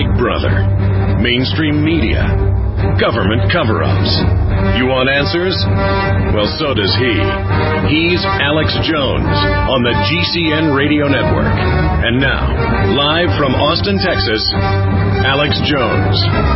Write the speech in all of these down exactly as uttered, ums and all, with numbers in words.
Big Brother, mainstream media, government cover-ups. You want answers? Well, so does he. He's Alex Jones on the G C N Radio Network. And now, live from Austin, Texas, Alex Jones.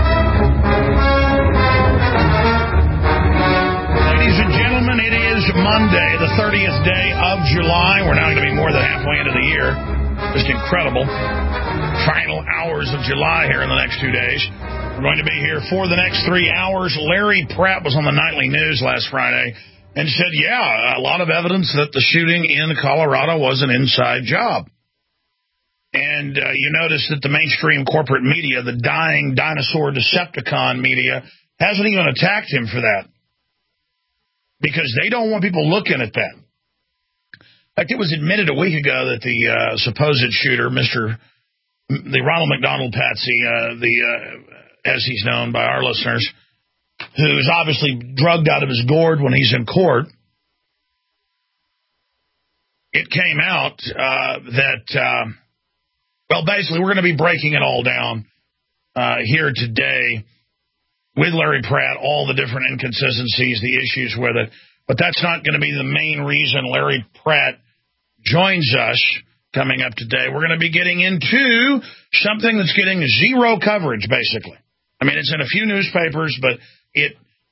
Ladies and gentlemen, it is Monday, the thirtieth day of July. We're now going to be more than halfway into the year. Just incredible. Final hours of July here in the next two days. We're going to be here for the next three hours. Larry Pratt was on the nightly news last Friday and said, yeah, a lot of evidence that the shooting in Colorado was an inside job. And uh, you notice that the mainstream corporate media, the dying dinosaur Decepticon media, hasn't even attacked him for that. Because they don't want people looking at that. In fact, it was admitted a week ago that the uh, supposed shooter, Mister the Ronald McDonald Patsy, uh, the uh, as he's known by our listeners, who's obviously drugged out of his gourd when he's in court, it came out uh, that, uh, well, basically, we're going to be breaking it all down uh, here today with Larry Pratt, all the different inconsistencies, the issues with it. But that's not going to be the main reason Larry Pratt joins us coming up today. We're going to be getting into something that's getting zero coverage, basically. I mean, it's in a few newspapers, but it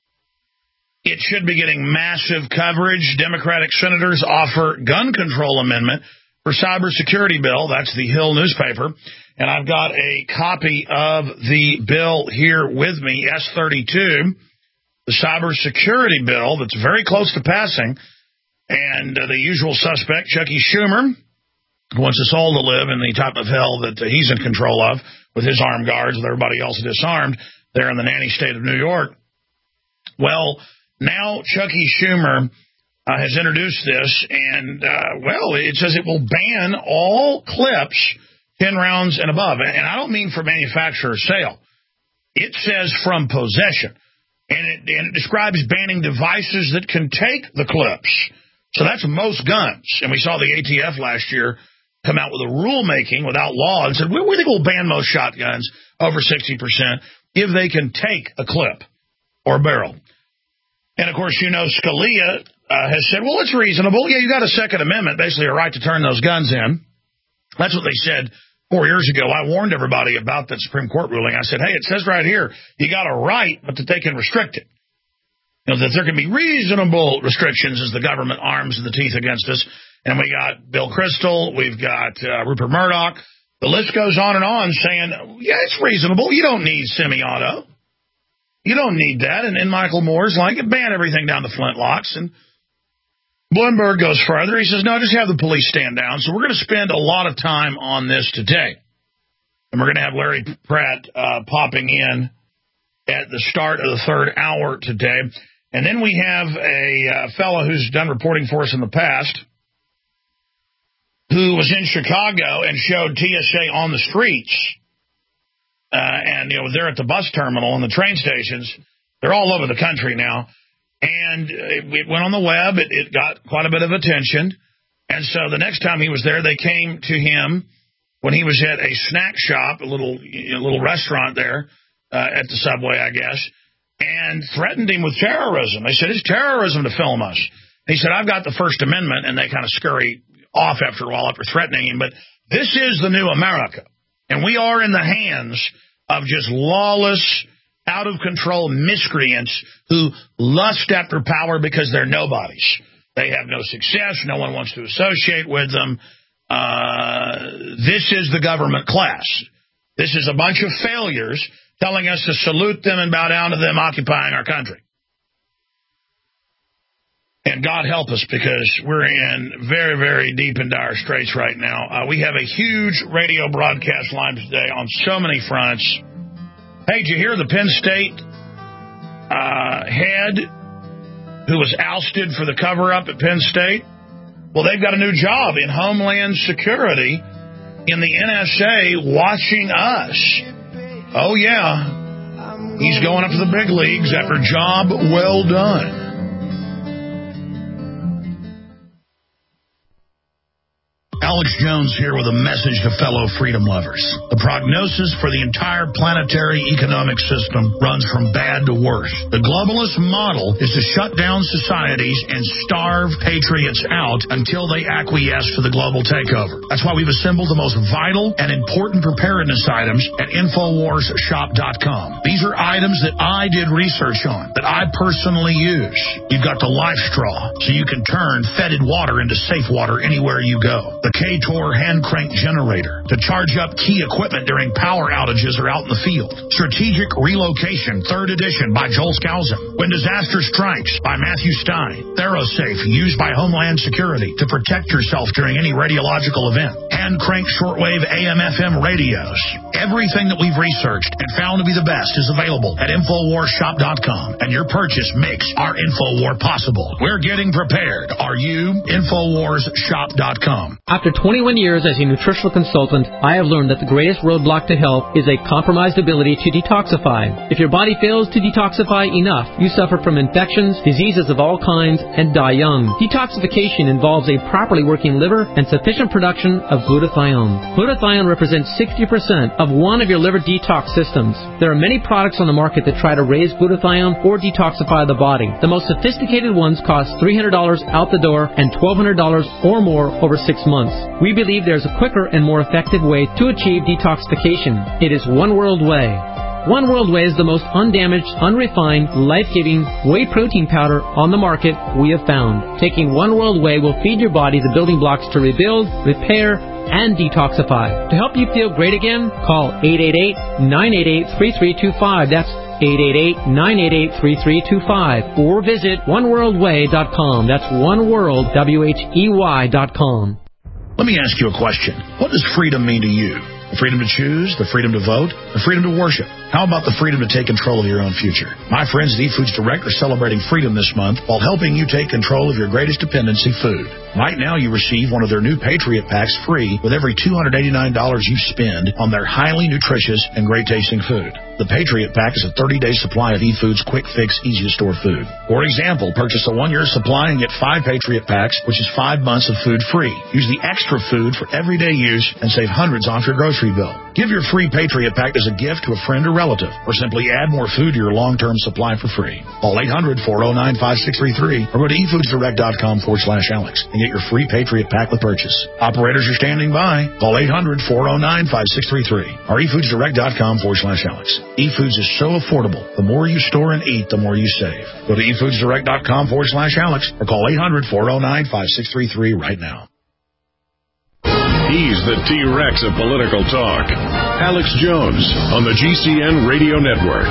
it should be getting massive coverage. Democratic senators offer gun control amendment for cybersecurity bill. That's the Hill newspaper. And I've got a copy of the bill here with me, S thirty-two, the cybersecurity bill that's very close to passing. And uh, the usual suspect, Chucky Schumer, who wants us all to live in the type of hell that uh, he's in control of with his armed guards, with everybody else disarmed there in the nanny state of New York. Well, now Chucky Schumer uh, has introduced this, and, uh, well, it says it will ban all clips ten rounds and above. And I don't mean for manufacture or sale. It says from possession. And it, and it describes banning devices that can take the clips. So that's most guns. And we saw the A T F last year come out with a rulemaking without law and said, we, we think we'll ban most shotguns over sixty percent if they can take a clip or a barrel. And, of course, you know, Scalia uh, has said, well, it's reasonable. Yeah, you got a Second Amendment, basically a right to turn those guns in. That's what they said four years ago. I warned everybody about that Supreme Court ruling. I said, hey, it says right here, you got a right, but that they can restrict it. You know, that there can be reasonable restrictions as the government arms the teeth against us. And we got Bill Kristol, we've got uh, Rupert Murdoch. The list goes on and on saying, yeah, it's reasonable. You don't need semi-auto. You don't need that. And, and Michael Moore's like, ban everything down to flintlocks. And Bloomberg goes further. He says, no, just have the police stand down. So we're going to spend a lot of time on this today. And we're going to have Larry Pratt uh, popping in at the start of the third hour today. And then we have a uh, fellow who's done reporting for us in the past who was in Chicago and showed T S A on the streets. Uh, and, you know, they're at the bus terminal and the train stations. They're all over the country now. And it, it went on the web. It, it got quite a bit of attention. And so the next time he was there, they came to him when he was at a snack shop, a little, a little restaurant there uh, at the subway, I guess, and threatened him with terrorism. They said, it's terrorism to film us. He said, I've got the First Amendment, and they kind of scurry off after a while after threatening him. But this is the new America, and we are in the hands of just lawless, out-of-control miscreants who lust after power because they're nobodies. They have no success. No one wants to associate with them. Uh, this is the government class. This is a bunch of failures telling us to salute them and bow down to them occupying our country. And God help us, because we're in very, very deep and dire straits right now. Uh, we have a huge radio broadcast line today on so many fronts. Hey, did you hear the Penn State uh, head who was ousted for the cover-up at Penn State? Well, they've got a new job in Homeland Security in the N S A watching us. Oh, yeah. He's going up to the big leagues after job well done. Alex Jones here with a message to fellow freedom lovers. The prognosis for the entire planetary economic system runs from bad to worse. The globalist model is to shut down societies and starve patriots out until they acquiesce to the global takeover. That's why we've assembled the most vital and important preparedness items at Infowars Shop dot com. These are items that I did research on, that I personally use. You've got the Life Straw, so you can turn fetid water into safe water anywhere you go. The K-Tor hand crank generator to charge up key equipment during power outages or out in the field. Strategic Relocation, third edition by Joel Skousen. When Disaster Strikes by Matthew Stein. ThyroSafe, used by Homeland Security to protect yourself during any radiological event. Hand crank shortwave A M F M radios. Everything that we've researched and found to be the best is available at Infowars Shop dot com, and your purchase makes our Infowar possible. We're getting prepared. Are you? Infowars Shop dot com. After twenty-one years as a nutritional consultant, I have learned that the greatest roadblock to health is a compromised ability to detoxify. If your body fails to detoxify enough, you suffer from infections, diseases of all kinds, and die young. Detoxification involves a properly working liver and sufficient production of glutathione. Glutathione represents sixty percent of one of your liver detox systems. There are many products on the market that try to raise glutathione or detoxify the body. The most sophisticated ones cost three hundred dollars out the door and twelve hundred dollars or more over six months. We believe there's a quicker and more effective way to achieve detoxification. It is One World Whey. One World Whey is the most undamaged, unrefined, life-giving whey protein powder on the market we have found. Taking One World Whey will feed your body the building blocks to rebuild, repair, and detoxify. To help you feel great again, call eight eight eight, nine eight eight, three three two five. That's eight eight eight, nine eight eight, three three two five. Or visit one world way dot com. That's oneworld, W H E Y dot com. Let me ask you a question. What does freedom mean to you? The freedom to choose, the freedom to vote, the freedom to worship. How about the freedom to take control of your own future? My friends at eFoods Direct are celebrating freedom this month while helping you take control of your greatest dependency, food. Right now, you receive one of their new Patriot Packs free with every two hundred eighty-nine dollars you spend on their highly nutritious and great-tasting food. The Patriot Pack is a thirty-day supply of eFoods quick-fix, easy-to-store food. For example, purchase a one-year supply and get five Patriot Packs, which is five months of food free. Use the extra food for everyday use and save hundreds off your grocery bill. Give your free Patriot Pack as a gift to a friend or relative, or simply add more food to your long-term supply for free. Call eight hundred, four oh nine, five six three three or go to efoodsdirect.com forward slash Alex and get your free Patriot Pack with purchase. Operators are standing by. Call eight hundred, four oh nine, five six three three or efoodsdirect.com forward slash Alex. eFoods is so affordable. The more you store and eat, the more you save. Go to efoodsdirect.com forward slash Alex or call eight hundred, four oh nine, five six three three right now. He's the T-Rex of political talk. Alex Jones on the G C N Radio Network.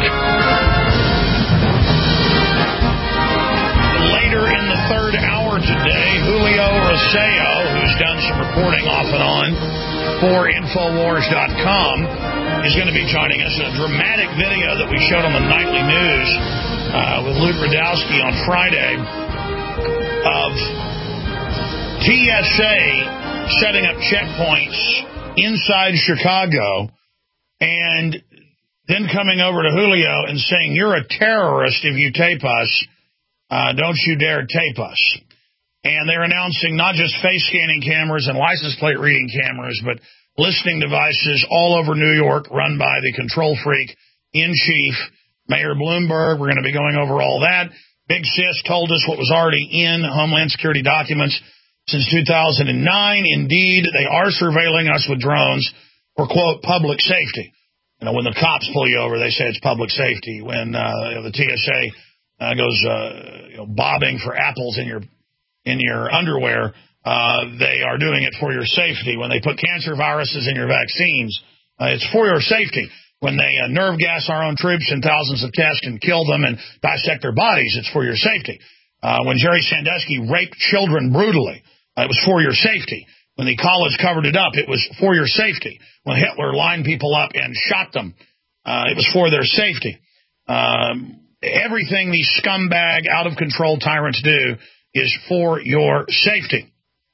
Later in the third hour today, Julio Roseo, who's done some reporting off and on for Infowars dot com, is going to be joining us in a dramatic video that we showed on the nightly news uh, with Luke Rudkowski on Friday of T S A setting up checkpoints inside Chicago and then coming over to Julio and saying, you're a terrorist if you tape us. Uh, don't you dare tape us. And they're announcing not just face scanning cameras and license plate reading cameras, but listening devices all over New York run by the control freak in chief, Mayor Bloomberg. We're going to be going over all that. Big Sis told us what was already in Homeland Security documents since two thousand nine. Indeed, they are surveilling us with drones for, quote, public safety. You know, when the cops pull you over, they say it's public safety. When uh, you know, the T S A uh, goes uh, you know, bobbing for apples in your in your underwear, uh, they are doing it for your safety. When they put cancer viruses in your vaccines, uh, it's for your safety. When they uh, nerve gas our own troops in thousands of tests and kill them and dissect their bodies, it's for your safety. Uh, when Jerry Sandusky raped children brutally, uh, it was for your safety. When the college covered it up, it was for your safety. When Hitler lined people up and shot them, uh, it was for their safety. Um, everything these scumbag, out-of-control tyrants do is for your safety.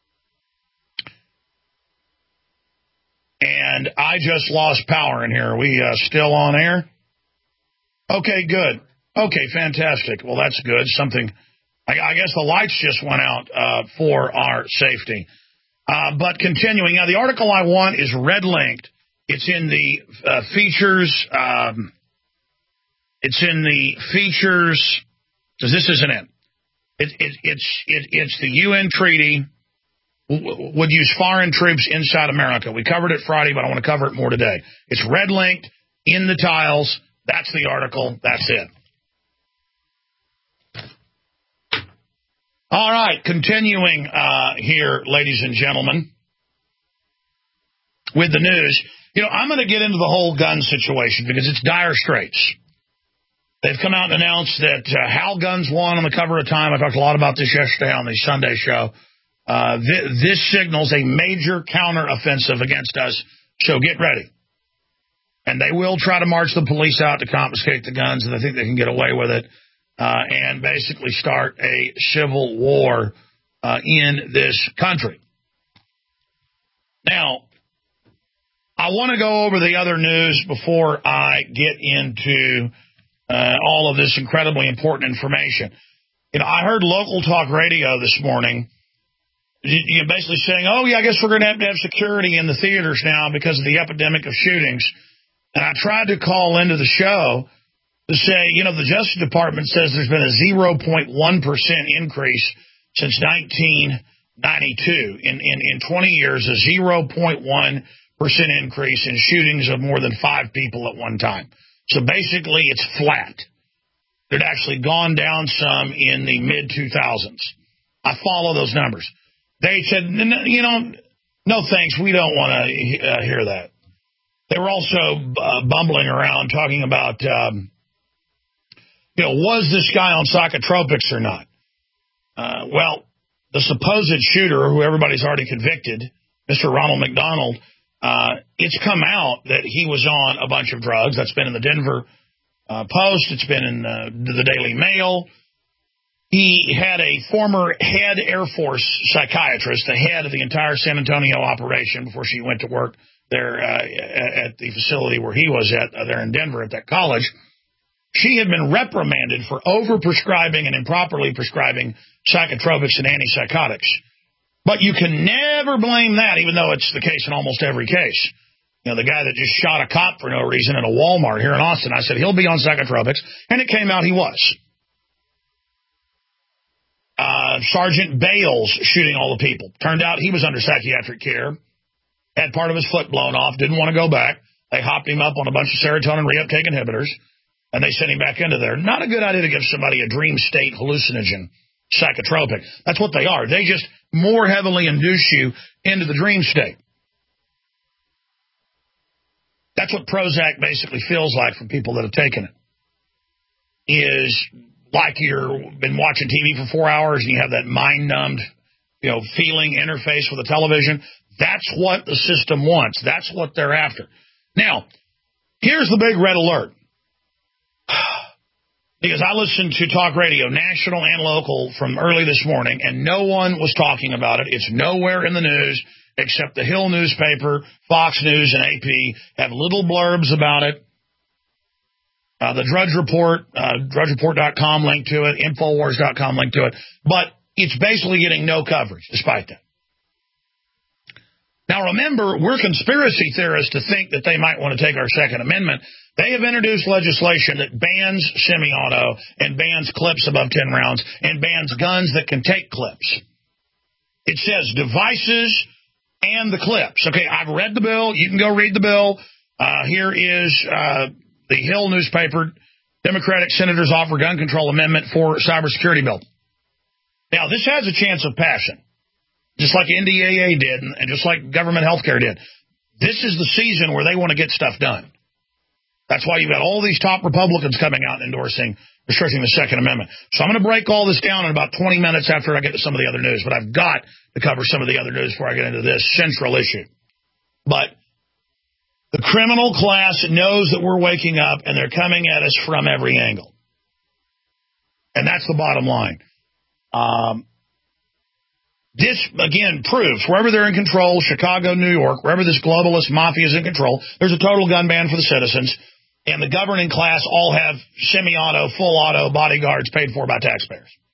And I just lost power in here. Are we uh, still on air? Okay, good. Okay, fantastic. Well, that's good. Something, I, I guess the lights just went out uh, for our safety. Uh, but continuing, now the article I want is red-linked. It's in the uh, features. Um, it's in the features, because this isn't it. it, it it's it, it's the U N treaty w- would use foreign troops inside America. We covered it Friday, but I want to cover it more today. It's red-linked in the tiles. That's the article. That's it. All right, continuing uh, here, ladies and gentlemen, with the news. You know, I'm going to get into the whole gun situation because it's dire straits. They've come out and announced that uh, Hal Guns won on the cover of Time. I talked a lot about this yesterday on the Sunday show. Uh, th- this signals a major counteroffensive against us, so get ready. And they will try to march the police out to confiscate the guns, and I think they can get away with it. Uh, and basically start a civil war uh, in this country. Now, I want to go over the other news before I get into uh, all of this incredibly important information. You know, I heard local talk radio this morning, you know, basically saying, oh, yeah, I guess we're going to have to have security in the theaters now because of the epidemic of shootings. And I tried to call into the show to say, you know, the Justice Department says there's been a zero point one percent increase since nineteen ninety-two. In, in, in twenty years, a zero point one percent increase in shootings of more than five people at one time. So basically, it's flat. It had actually gone down some in the mid two thousands. I follow those numbers. They said, you know, no thanks, we don't want to uh, hear that. They were also uh, bumbling around talking about... Um, You know, was this guy on psychotropics or not? Uh, well, the supposed shooter, who everybody's already convicted, Mister Ronald McDonald, uh, it's come out that he was on a bunch of drugs. That's been in the Denver uh, Post. It's been in uh, the Daily Mail. He had a former head Air Force psychiatrist, the head of the entire San Antonio operation before she went to work there uh, at the facility where he was at, uh, there in Denver at that college. She had been reprimanded for over-prescribing and improperly prescribing psychotropics and antipsychotics. But you can never blame that, even though it's the case in almost every case. You know, the guy that just shot a cop for no reason at a Walmart here in Austin, I said, he'll be on psychotropics, and it came out he was. Uh, Sergeant Bales shooting all the people. Turned out he was under psychiatric care, had part of his foot blown off, didn't want to go back. They hopped him up on a bunch of serotonin reuptake inhibitors. And they sent him back into there. Not a good idea to give somebody a dream state hallucinogen psychotropic. That's what they are. They just more heavily induce you into the dream state. That's what Prozac basically feels like for people that have taken it. Is like you've been watching T V for four hours and you have that mind-numbed, you know, feeling interface with the television. That's what the system wants. That's what they're after. Now, here's the big red alert. Because I listened to talk radio, national and local, from early this morning, and no one was talking about it. It's nowhere in the news except the Hill newspaper, Fox News, and A P have little blurbs about it. Uh, the Drudge Report, uh, drudge report dot com link to it, infowars dot com link to it. But it's basically getting no coverage despite that. Now, remember, we're conspiracy theorists to think that they might want to take our Second Amendment. They have introduced legislation that bans semi-auto and bans clips above ten rounds and bans guns that can take clips. It says devices and the clips. Okay, I've read the bill. You can go read the bill. Uh, here is uh, the Hill newspaper. Democratic senators offer gun control amendment for cybersecurity bill. Now, this has a chance of passing, just like N D A A did and just like government health care did. This is the season where they want to get stuff done. That's why you've got all these top Republicans coming out and endorsing, restricting the Second Amendment. So I'm going to break all this down in about twenty minutes after I get to some of the other news. But I've got to cover some of the other news before I get into this central issue. But the criminal class knows that we're waking up, and they're coming at us from every angle. And that's the bottom line. Um, this, again, proves wherever they're in control, Chicago, New York, wherever this globalist mafia is in control, there's a total gun ban for the citizens. And the governing class all have semi-auto, full-auto bodyguards paid for by taxpayers.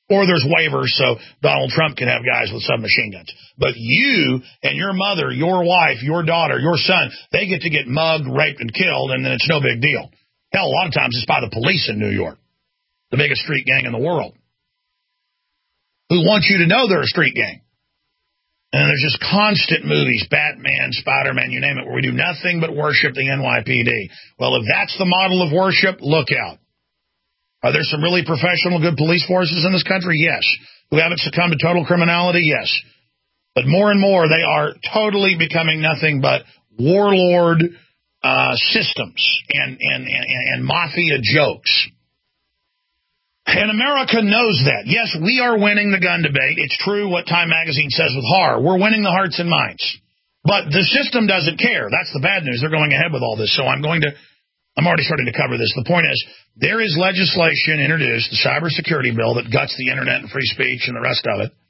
Or there's waivers so Donald Trump can have guys with submachine guns. But you and your mother, your wife, your daughter, your son, they get to get mugged, raped, and killed, and then it's no big deal. Hell, a lot of times it's by the police in New York, the biggest street gang in the world, who want you to know they're a street gang. And there's just constant movies, Batman, Spider-Man, you name it, where we do nothing but worship the N Y P D. Well, if that's the model of worship, look out. Are there some really professional, good police forces in this country? Yes. Who haven't succumbed to total criminality? Yes. But more and more, they are totally becoming nothing but warlord uh, systems and, and, and, and mafia jokes. And America knows that. Yes, we are winning the gun debate. It's true what Time Magazine says with horror. We're winning the hearts and minds. But the system doesn't care. That's the bad news. They're going ahead with all this. So I'm going to, I'm already starting to cover this. The point is, there is legislation introduced, the cybersecurity bill that guts the internet and free speech and the rest of it,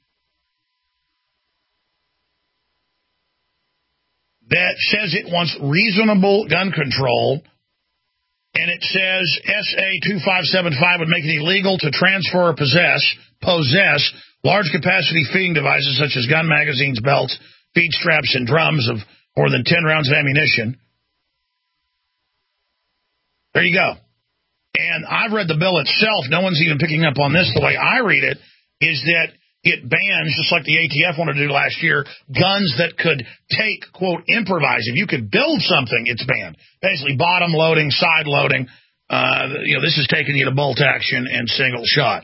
that says it wants reasonable gun control. And it says S A two five seven five would make it illegal to transfer or possess, possess large-capacity feeding devices such as gun magazines, belts, feed straps, and drums of more than ten rounds of ammunition. There you go. And I've read the bill itself. No one's even picking up on this. The way I read it is that it bans, just like the A T F wanted to do last year, guns that could take, quote, improvise. If you could build something, it's banned. Basically, bottom loading, side loading. Uh, you know, this is taking you to bolt action and single shot.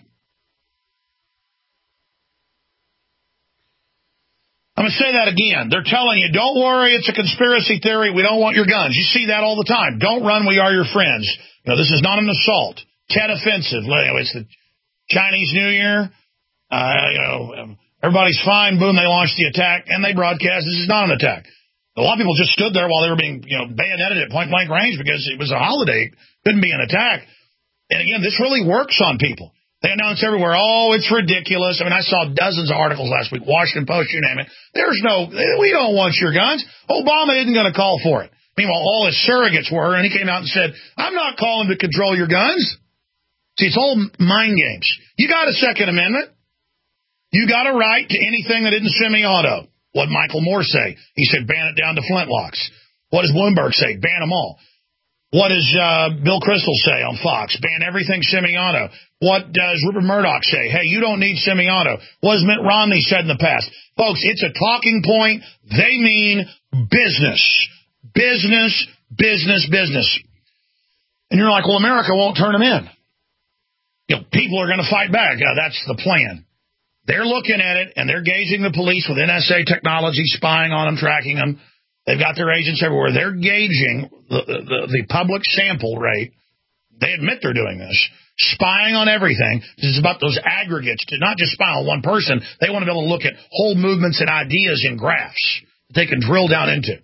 I'm going to say that again. They're telling you, don't worry, it's a conspiracy theory. We don't want your guns. You see that all the time. Don't run, we are your friends. You know, this is not an assault. Tet offensive. It's the Chinese New Year. Uh, you know, everybody's fine. Boom, they launched the attack, and they broadcast this is not an attack. A lot of people just stood there while they were being, you know, bayoneted at point-blank range because it was a holiday. It couldn't be an attack. And again, this really works on people. They announce everywhere, oh, it's ridiculous. I mean, I saw dozens of articles last week, Washington Post, you name it. There's no, we don't want your guns. Obama isn't going to call for it. Meanwhile, all his surrogates were, and he came out and said, I'm not calling to control your guns. See, it's all mind games. You got a Second Amendment. You got a right to anything that isn't semi-auto. What did Michael Moore say? He said, ban it down to flintlocks. What does Bloomberg say? Ban them all. What does uh, Bill Kristol say on Fox? Ban everything semi-auto. What does Rupert Murdoch say? Hey, you don't need semi-auto. What has Mitt Romney said in the past? Folks, it's a talking point. They mean business. Business, business, business. And you're like, well, America won't turn them in. You know, people are going to fight back. Uh, that's the plan. They're looking at it, and they're gauging the police with N S A technology, spying on them, tracking them. They've got their agents everywhere. They're gauging the, the, the public sample rate. They admit they're doing this. Spying on everything. This is about those aggregates, to not just spy on one person. They want to be able to look at whole movements and ideas in graphs that they can drill down into.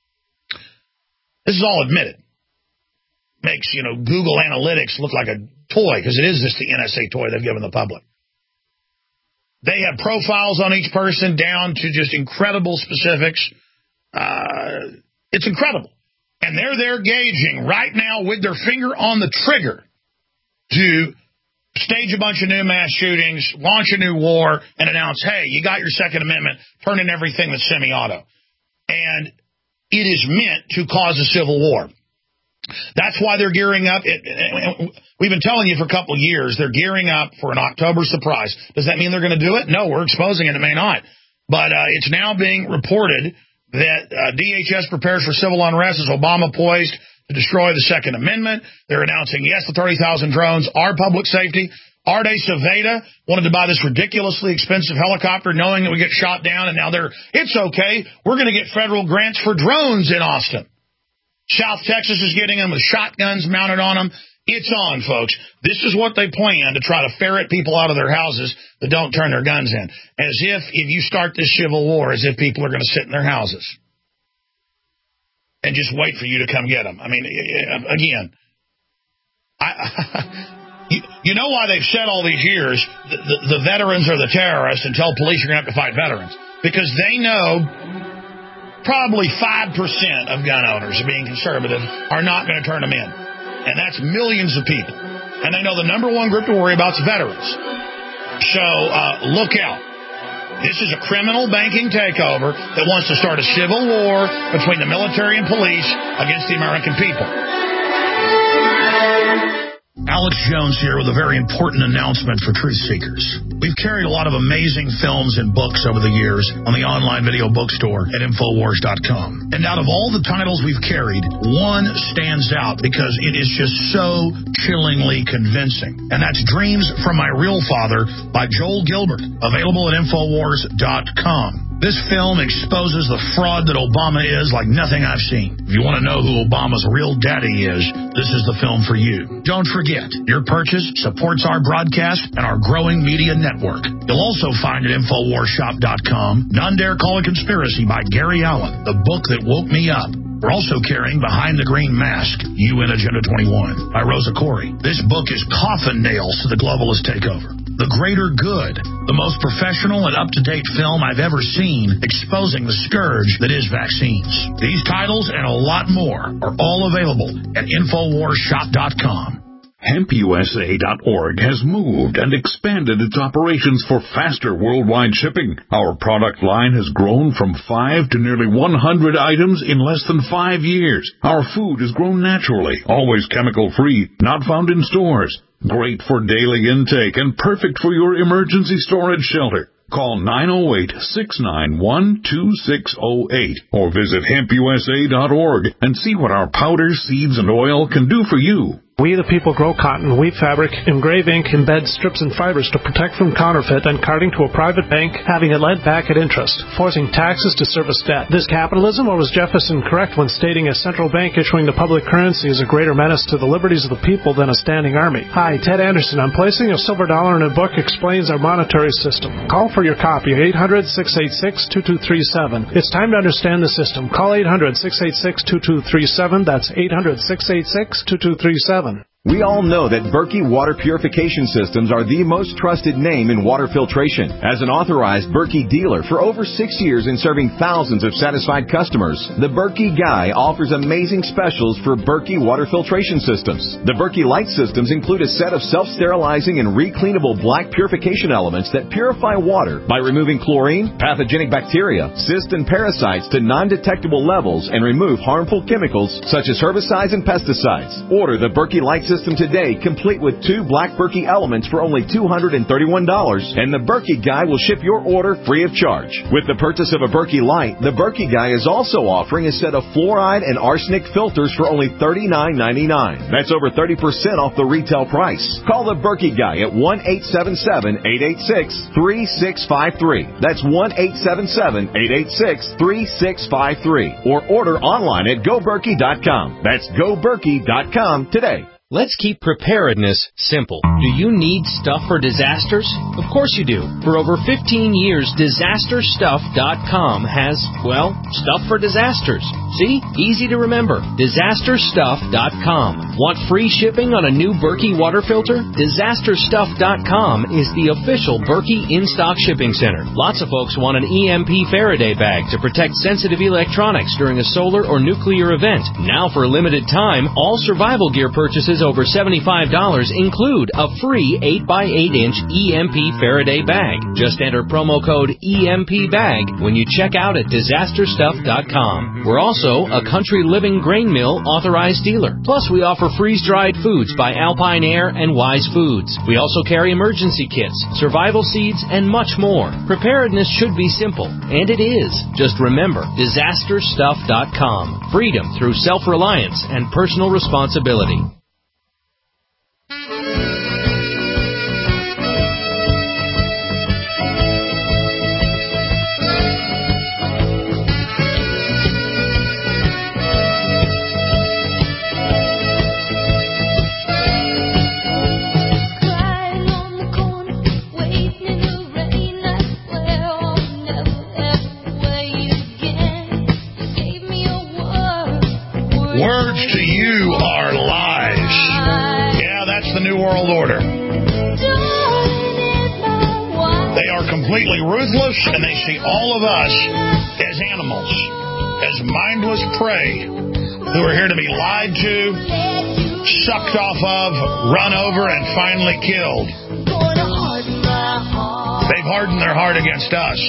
This is all admitted. Makes, you know, Google Analytics look like a toy, because it is just the N S A toy they've given the public. They have profiles on each person down to just incredible specifics. Uh, it's incredible. And they're there gauging right now with their finger on the trigger to stage a bunch of new mass shootings, launch a new war, and announce, hey, you got your Second Amendment, turn in everything that's semi-auto. And it is meant to cause a civil war. That's why they're gearing up. It, it, we've been telling you for a couple of years, they're gearing up for an October surprise. Does that mean they're going to do it? No, we're exposing it. It may not. But uh, it's now being reported that uh, D H S prepares for civil unrest as Obama poised to destroy the Second Amendment. They're announcing, yes, the thirty thousand drones are public safety. Arte Saveda wanted to buy this ridiculously expensive helicopter knowing that we get shot down, and now they're, it's okay, we're going to get federal grants for drones in Austin. South Texas is getting them with shotguns mounted on them. It's on, folks. This is what they plan to try to ferret people out of their houses that don't turn their guns in. As if, if you start this civil war, as if people are going to sit in their houses and just wait for you to come get them. I mean, again, I, you, you know why they've said all these years the, the, the veterans are the terrorists and tell police you're going to have to fight veterans? Because they know probably five percent of gun owners, being conservative, are not going to turn them in. And that's millions of people. And they know the number one group to worry about is veterans. So uh, look out. This is a criminal banking takeover that wants to start a civil war between the military and police against the American people. Alex Jones here with a very important announcement for truth seekers. We've carried a lot of amazing films and books over the years on the online video bookstore at Infowars dot com. And out of all the titles we've carried, one stands out because it is just so chillingly convincing. And that's Dreams from My Real Father by Joel Gilbert, available at Infowars dot com. This film exposes the fraud that Obama is like nothing I've seen. If you want to know who Obama's real daddy is, this is the film for you. Don't forget, your purchase supports our broadcast and our growing media network. You'll also find at Infowars shop dot com None Dare Call It Conspiracy by Gary Allen, the book that woke me up. We're also carrying Behind the Green Mask, U N Agenda twenty-one, by Rosa Corey. This book is coffin nails to the globalist takeover. The Greater Good, the most professional and up-to-date film I've ever seen exposing the scourge that is vaccines. These titles and a lot more are all available at Infowars shop dot com. Hemp U S A dot org has moved and expanded its operations for faster worldwide shipping. Our product line has grown from five to nearly one hundred items in less than five years. Our food is grown naturally, always chemical-free, not found in stores. Great for daily intake and perfect for your emergency storage shelter. Call nine oh eight, six nine one, two six oh eight or visit Hemp U S A dot org and see what our powder, seeds, and oil can do for you. We the people grow cotton, weave fabric, engrave ink, embed strips and fibers to protect from counterfeit and carting to a private bank, having it lent back at interest, forcing taxes to service debt. This capitalism, or was Jefferson correct when stating a central bank issuing the public currency is a greater menace to the liberties of the people than a standing army? Hi, Ted Anderson. I'm placing a silver dollar in a book explains our monetary system. Call for your copy at eight hundred, six eight six, two two three seven. It's time to understand the system. Call eight hundred, six eight six, two two three seven. That's eight hundred, six eight six, two two three seven. We all know that Berkey Water Purification Systems are the most trusted name in water filtration. As an authorized Berkey dealer for over six years and serving thousands of satisfied customers, the Berkey Guy offers amazing specials for Berkey Water Filtration Systems. The Berkey Light Systems include a set of self-sterilizing and recleanable black purification elements that purify water by removing chlorine, pathogenic bacteria, cysts, and parasites to non-detectable levels and remove harmful chemicals such as herbicides and pesticides. Order the Berkey Light System today, complete with two black Berkey elements for only two hundred thirty-one dollars, and the Berkey Guy will ship your order free of charge. With the purchase of a Berkey Light, the Berkey Guy is also offering a set of fluoride and arsenic filters for only thirty-nine ninety-nine. That's over thirty percent off the retail price. Call the Berkey Guy at one eight seven seven, eight eight six, three six five three. That's one eight seven seven, eight eight six, three six five three. Or order online at go berkey dot com. That's go berkey dot com today. Let's keep preparedness simple. Do you need stuff for disasters? Of course you do. For over fifteen years, disaster stuff dot com has, well, stuff for disasters. See? Easy to remember. disaster stuff dot com. Want free shipping on a new Berkey water filter? disaster stuff dot com is the official Berkey in-stock shipping center. Lots of folks want an E M P Faraday bag to protect sensitive electronics during a solar or nuclear event. Now for a limited time, all survival gear purchases over seventy-five dollars include a free eight by eight inch E M P Faraday bag. Just enter promo code E M P bag when you check out at disaster stuff dot com. We're also a Country Living Grain Mill authorized dealer. Plus, we offer freeze-dried foods by Alpine Air and Wise Foods. We also carry emergency kits, survival seeds, and much more. Preparedness should be simple, and it is. Just remember, disaster stuff dot com. Freedom through self-reliance and personal responsibility. Words to you are lies. Yeah, that's the New World Order. They are completely ruthless, and they see all of us as animals, as mindless prey who are here to be lied to, sucked off of, run over, and finally killed. They've hardened their heart against us.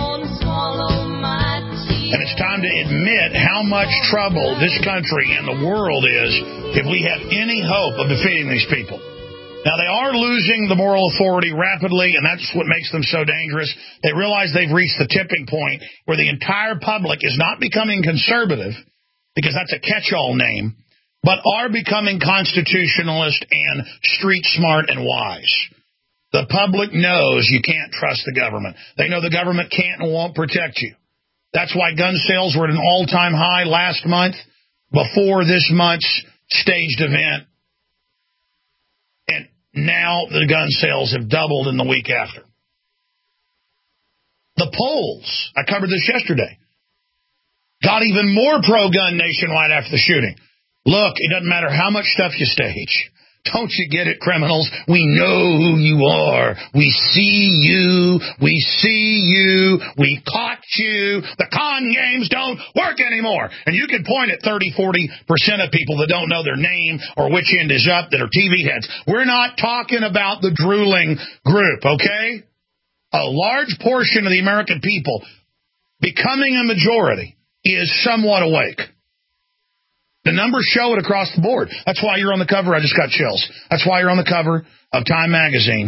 And it's time to admit how much trouble this country and the world is if we have any hope of defeating these people. Now, they are losing the moral authority rapidly, and that's what makes them so dangerous. They realize they've reached the tipping point where the entire public is not becoming conservative, because that's a catch-all name, but are becoming constitutionalist and street smart and wise. The public knows you can't trust the government. They know the government can't and won't protect you. That's why gun sales were at an all-time high last month before this month's staged event. And now the gun sales have doubled in the week after. The polls, I covered this yesterday, got even more pro-gun nationwide after the shooting. Look, it doesn't matter how much stuff you stage. Don't you get it, criminals? We know who you are. We see you. We see you. We caught you. The con games don't work anymore. And you can point at thirty, forty percent of people that don't know their name or which end is up that are T V heads. We're not talking about the drooling group, okay? A large portion of the American people becoming a majority is somewhat awake. The numbers show it across the board. That's why you're on the cover. I just got chills. That's why you're on the cover of Time magazine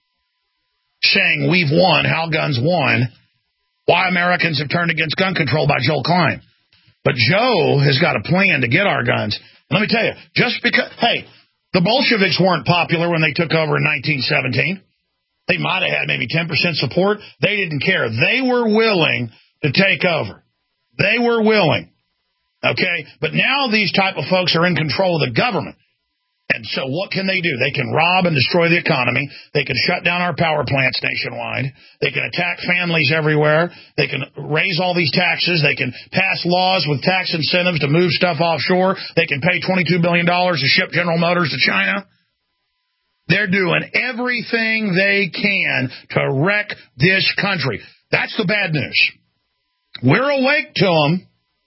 saying we've won, how guns won, why Americans have turned against gun control by Joel Klein. But Joe has got a plan to get our guns. And let me tell you, just because, hey, the Bolsheviks weren't popular when they took over in nineteen seventeen. They might have had maybe ten percent support. They didn't care. They were willing to take over. They were willing. Okay, but now these type of folks are in control of the government. And so what can they do? They can rob and destroy the economy. They can shut down our power plants nationwide. They can attack families everywhere. They can raise all these taxes. They can pass laws with tax incentives to move stuff offshore. They can pay twenty-two billion dollars to ship General Motors to China. They're doing everything they can to wreck this country. That's the bad news. We're awake to them.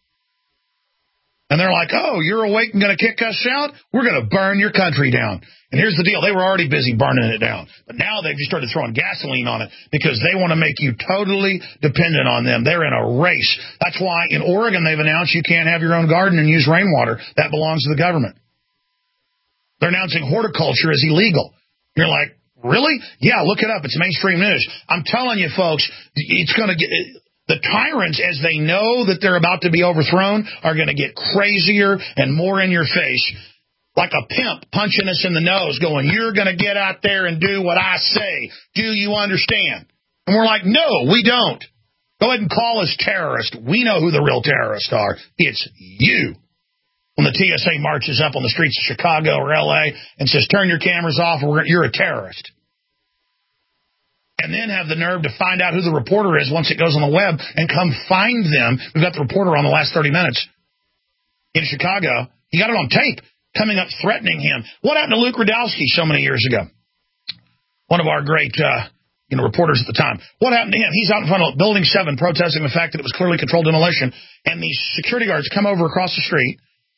And they're like, oh, you're awake and going to kick us out? We're going to burn your country down. And here's the deal. They were already busy burning it down. But now they've just started throwing gasoline on it because they want to make you totally dependent on them. They're in a race. That's why in Oregon they've announced you can't have your own garden and use rainwater. That belongs to the government. They're announcing horticulture is illegal. You're like, really? Yeah, look it up. It's mainstream news. I'm telling you, folks, it's going to get... The tyrants, as they know that they're about to be overthrown, are going to get crazier and more in your face, like a pimp punching us in the nose, going, you're going to get out there and do what I say. Do you understand? And we're like, no, we don't. Go ahead and call us terrorists. We know who the real terrorists are. It's you. When the T S A marches up on the streets of Chicago or L A and says, turn your cameras off, or you're a terrorist. And then have the nerve to find out who the reporter is once it goes on the web and come find them. We've got the reporter on the last thirty minutes in Chicago. He got it on tape coming up threatening him. What happened to Luke Rudowski so many years ago? One of our great uh, you know, reporters at the time. What happened to him? He's out in front of Building seven protesting the fact that it was clearly controlled demolition. And these security guards come over across the street.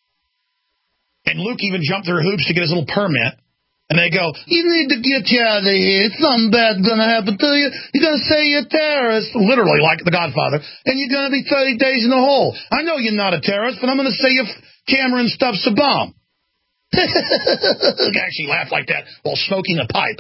And Luke even jumped through hoops to get his little permit. And they go, you need to get you out of here. Something bad's going to happen to you. You're going to say you're a terrorist. Literally, like The Godfather. And you're going to be thirty days in the hole. I know you're not a terrorist, but I'm going to say your Cameron stuff's a bomb. Actually laughed like that while smoking a pipe.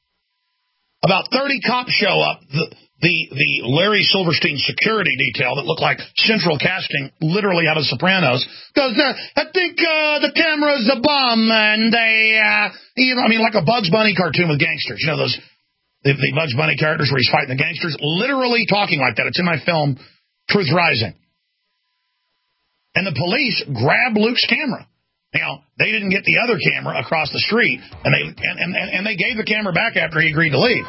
About thirty cops show up. The, the, the Larry Silverstein security detail that looked like central casting, literally out of Sopranos, goes, uh, I think uh, the camera's a bomb, and they, uh, you know, I mean, like a Bugs Bunny cartoon with gangsters. You know those the, the Bugs Bunny characters where he's fighting the gangsters? Literally talking like that. It's in my film, Truth Rising. And the police grab Luke's camera. Now, they didn't get the other camera across the street, and they and, and, and they gave the camera back after he agreed to leave.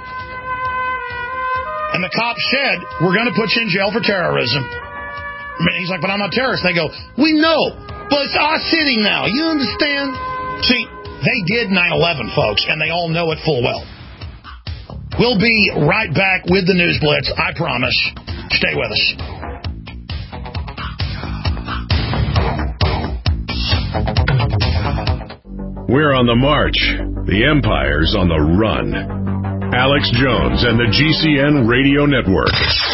And the cop said, we're going to put you in jail for terrorism. I mean, he's like, but I'm not a terrorist. They go, we know, but it's our city now. You understand? See, they did nine eleven, folks, and they all know it full well. We'll be right back with the News Blitz. I promise. Stay with us. We're on the march. The empire's on the run. Alex Jones and the G C N Radio Network.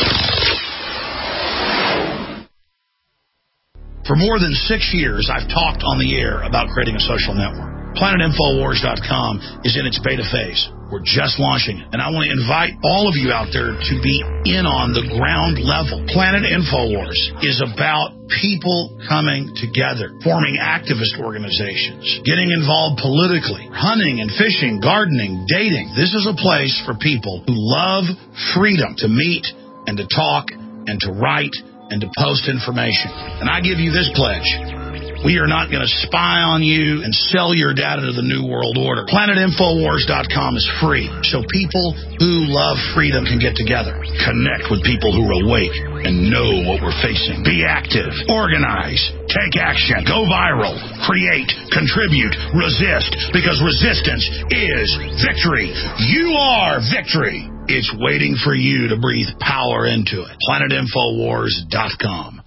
For more than six years, I've talked on the air about creating a social network. Planet Infowars dot com is in its beta phase. We're just launching it, and I want to invite all of you out there to be in on the ground level. Planet Infowars is about people coming together, forming activist organizations, getting involved politically, hunting and fishing, gardening, dating. This is a place for people who love freedom to meet and to talk and to write and to post information. And I give you this pledge. We are not going to spy on you and sell your data to the New World Order. Planet Infowars dot com is free, so people who love freedom can get together, connect with people who are awake and know what we're facing. Be active, organize, take action, go viral, create, contribute, resist, because resistance is victory. You are victory. It's waiting for you to breathe power into it. Planet Infowars dot com.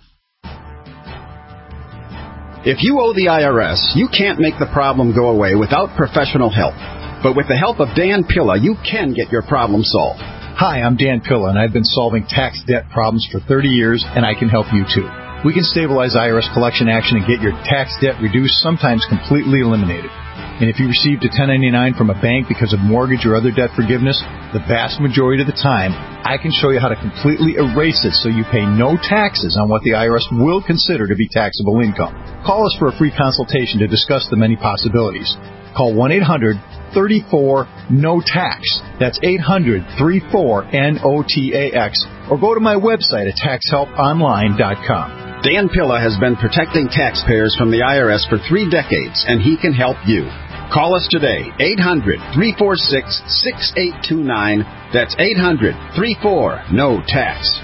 If you owe the I R S, you can't make the problem go away without professional help. But with the help of Dan Pilla, you can get your problem solved. Hi, I'm Dan Pilla, and I've been solving tax debt problems for thirty years, and I can help you too. We can stabilize I R S collection action and get your tax debt reduced, sometimes completely eliminated. And if you received a ten ninety-nine from a bank because of mortgage or other debt forgiveness, the vast majority of the time, I can show you how to completely erase it so you pay no taxes on what the I R S will consider to be taxable income. Call us for a free consultation to discuss the many possibilities. Call one eight hundred, three four, N O T A X. That's eight hundred, three four, N O T A X. Or go to my website at tax help online dot com. Dan Pilla has been protecting taxpayers from the I R S for three decades, and he can help you. Call us today, eight hundred, three four six, six eight two nine. That's eight hundred, three four, N O T A X.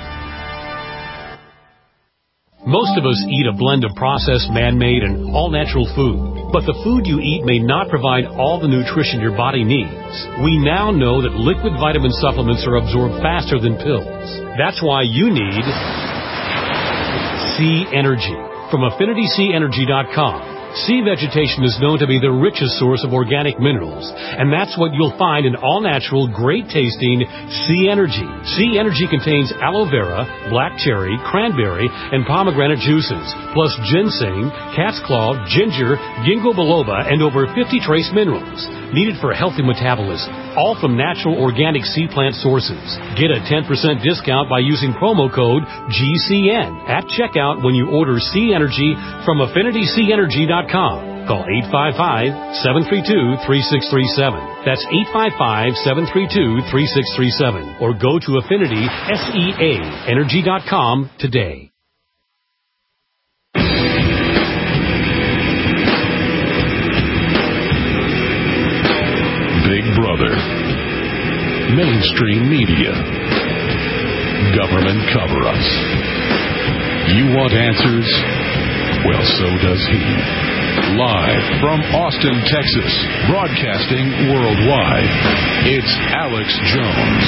Most of us eat a blend of processed, man-made, and all-natural food. But the food you eat may not provide all the nutrition your body needs. We now know that liquid vitamin supplements are absorbed faster than pills. That's why you need Sea Energy from Affinity Sea Energy dot com. Sea vegetation is known to be the richest source of organic minerals, and that's what you'll find in all-natural, great-tasting Sea Energy. Sea Energy contains aloe vera, black cherry, cranberry, and pomegranate juices, plus ginseng, cat's claw, ginger, ginkgo biloba, and over fifty trace minerals needed for a healthy metabolism, all from natural organic sea plant sources. Get a ten percent discount by using promo code G C N at checkout when you order Sea Energy from Affinity Sea Energy dot com. Call eight five five, seven three two, three six three seven. That's eight five five, seven three two, three six three seven. Or go to Affinity Sea Energy dot com today. Big Brother, mainstream media, government cover-ups. You want answers? Well, so does he. Live from Austin, Texas, broadcasting worldwide, it's Alex Jones.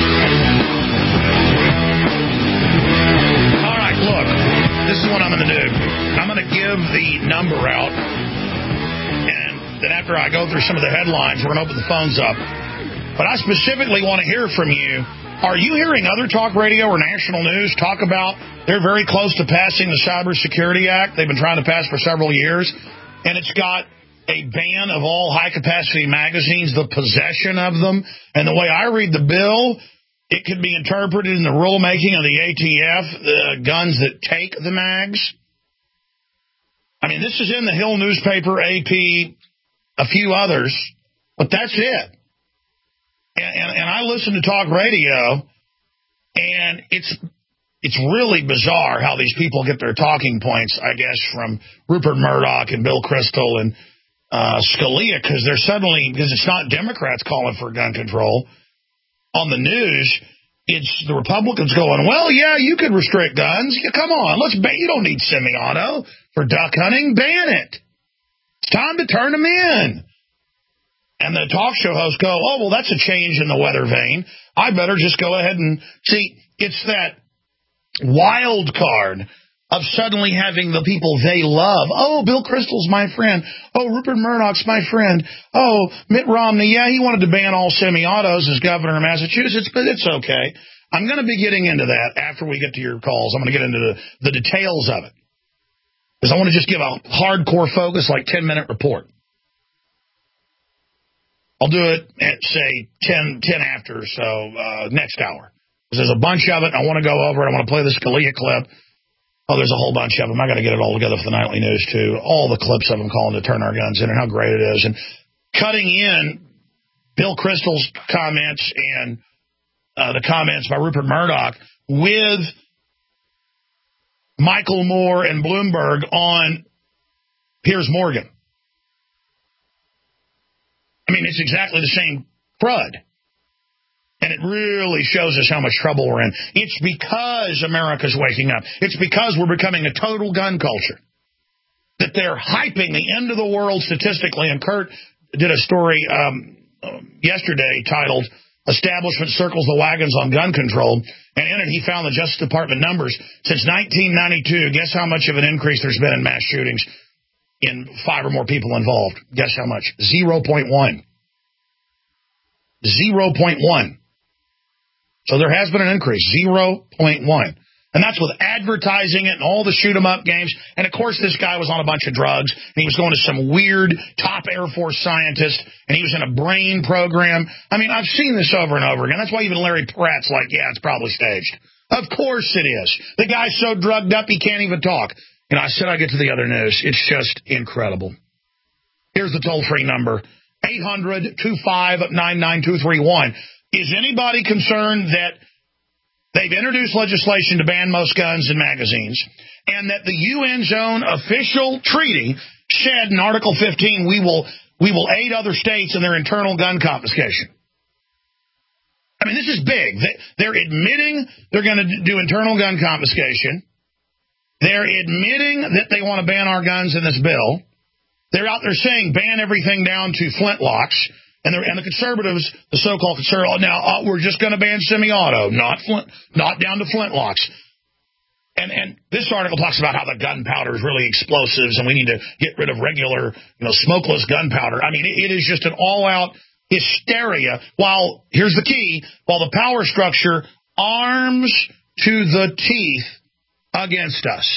All right, look, this is what I'm going to do. I'm going to give the number out, and then after I go through some of the headlines, we're going to open the phones up. But I specifically want to hear from you. Are you hearing other talk radio or national news talk about they're very close to passing the Cybersecurity Act they've been trying to pass for several years, and it's got a ban of all high-capacity magazines, the possession of them, and the way I read the bill, it could be interpreted in the rulemaking of the A T F, the guns that take the mags. I mean, this is in the Hill newspaper, A P, a few others, but that's it. And, and, and I listen to talk radio, and it's it's really bizarre how these people get their talking points, I guess, from Rupert Murdoch and Bill Kristol and uh, Scalia, because they're suddenly, because it's not Democrats calling for gun control. On the news, it's the Republicans going, well, yeah, you could restrict guns. Yeah, come on, let's ban. You don't need semi-auto for duck hunting. Ban it. It's time to turn them in. And the talk show hosts go, oh, well, that's a change in the weather vane. I better just go ahead and see. It's that wild card of suddenly having the people they love. Oh, Bill Kristol's my friend. Oh, Rupert Murdoch's my friend. Oh, Mitt Romney, yeah, he wanted to ban all semi-autos as governor of Massachusetts, but it's okay. I'm going to be getting into that after we get to your calls. I'm going to get into the, the details of it. Because I want to just give a hardcore focus, like ten-minute report. I'll do it at, say, ten, ten after, so uh, next hour. Because there's a bunch of it, and I want to go over it. I want to play the Scalia clip. Oh, there's a whole bunch of them. I got to get it all together for the nightly news, too. All the clips of them calling to turn our guns in and how great it is. And cutting in Bill Kristol's comments and uh, the comments by Rupert Murdoch with Michael Moore and Bloomberg on Piers Morgan. I mean, it's exactly the same crud. And it really shows us how much trouble we're in. It's because America's waking up. It's because we're becoming a total gun culture. That they're hyping the end of the world statistically. And Kurt did a story um, yesterday titled, Establishment Circles the Wagons on Gun Control. And in it, he found the Justice Department numbers. Since nineteen ninety-two, guess how much of an increase there's been in mass shootings in five or more people involved? Guess how much? zero point one. zero point one. So there has been an increase, zero point one. And that's with advertising it and all the shoot-'em-up games. And, of course, this guy was on a bunch of drugs, and he was going to some weird top Air Force scientist, and he was in a brain program. I mean, I've seen this over and over again. That's why even Larry Pratt's like, yeah, it's probably staged. Of course it is. The guy's so drugged up he can't even talk. You know, I said I'd get to the other news. It's just incredible. Here's the toll-free number, eight hundred, two five, nine nine two three one. Is anybody concerned that they've introduced legislation to ban most guns and magazines, and that the U N's own official treaty said in Article fifteen, we will we will aid other states in their internal gun confiscation? I mean, this is big. They're admitting they're going to do internal gun confiscation. They're admitting that they want to ban our guns in this bill. They're out there saying ban everything down to flintlocks. And the, and the conservatives, the so-called conservatives, now uh, we're just going to ban semi-auto, not flint, not down to flintlocks. And and this article talks about how the gunpowder is really explosives, and we need to get rid of regular, you know, smokeless gunpowder. I mean, it, it is just an all-out hysteria. While here's the key: while the power structure arms to the teeth against us.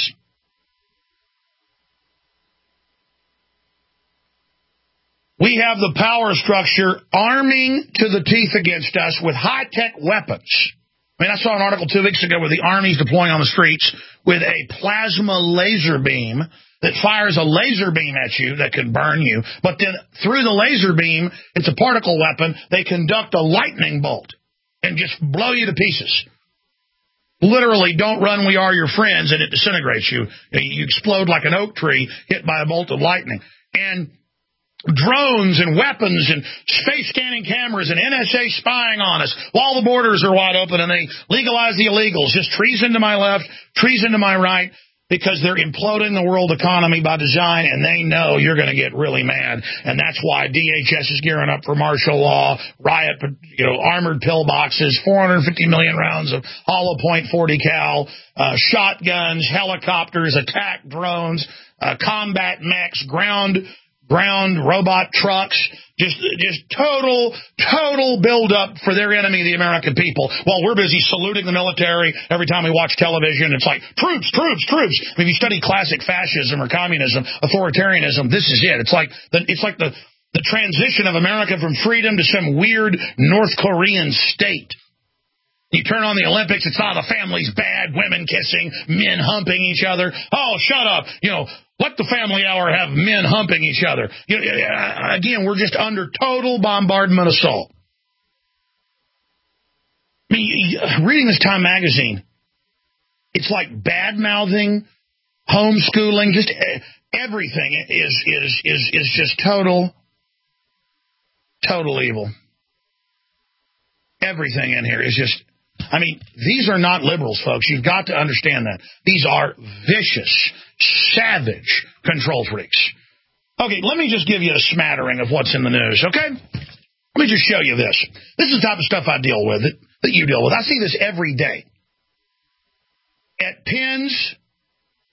We have the power structure arming to the teeth against us with high-tech weapons. I mean, I saw an article two weeks ago where the Army's deploying on the streets with a plasma laser beam that fires a laser beam at you that can burn you. But then through the laser beam, it's a particle weapon. They conduct a lightning bolt and just blow you to pieces. Literally, don't run, we are your friends, and it disintegrates you. You explode like an oak tree hit by a bolt of lightning. And drones and weapons and space scanning cameras and N S A spying on us while the borders are wide open and they legalize the illegals. Just treason to my left, treason to my right, because they're imploding the world economy by design, and they know you're going to get really mad. And that's why D H S is gearing up for martial law, riot, you know, armored pillboxes, four hundred fifty million rounds of hollow point forty cal, uh, shotguns, helicopters, attack drones, uh, combat mechs, ground ground robot trucks, just just total, total build-up for their enemy, the American people, while we're busy saluting the military every time we watch television. It's like, troops, troops, troops. I mean, if you study classic fascism or communism, authoritarianism, this is it. It's like the, it's like the, the transition of America from freedom to some weird North Korean state. You turn on the Olympics, it's all the family's bad, women kissing, men humping each other. Oh, shut up. You know, let the family hour have men humping each other. You know, again, we're just under total bombardment assault. I mean, reading this Time magazine, it's like bad-mouthing, homeschooling, just everything is is is is just total, total evil. Everything in here is just, I mean, these are not liberals, folks. You've got to understand that. These are vicious, savage control freaks. Okay, let me just give you a smattering of what's in the news, okay? Let me just show you this. This is the type of stuff I deal with, that you deal with. I see this every day. At pens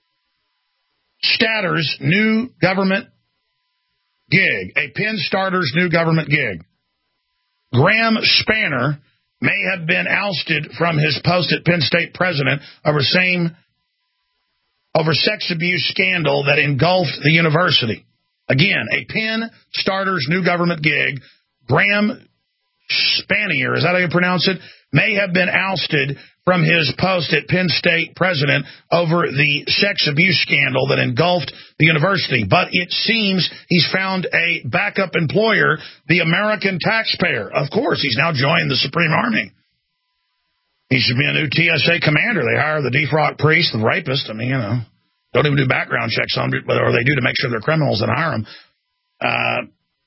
Statter's new government gig, a Penn starter's new government gig. Graham Spanner may have been ousted from his post at Penn State president over same over sex abuse scandal that engulfed the university. Again, a Penn starter's new government gig, Graham Spanier, is that how you pronounce it, may have been ousted from his post at Penn State president over the sex abuse scandal that engulfed the university. But it seems he's found a backup employer, the American taxpayer. Of course, he's now joined the Supreme Army. He should be a new T S A commander. They hire the defrocked priest, the rapist. I mean, you know, don't even do background checks on them, or they do to make sure they're criminals and hire them. Uh,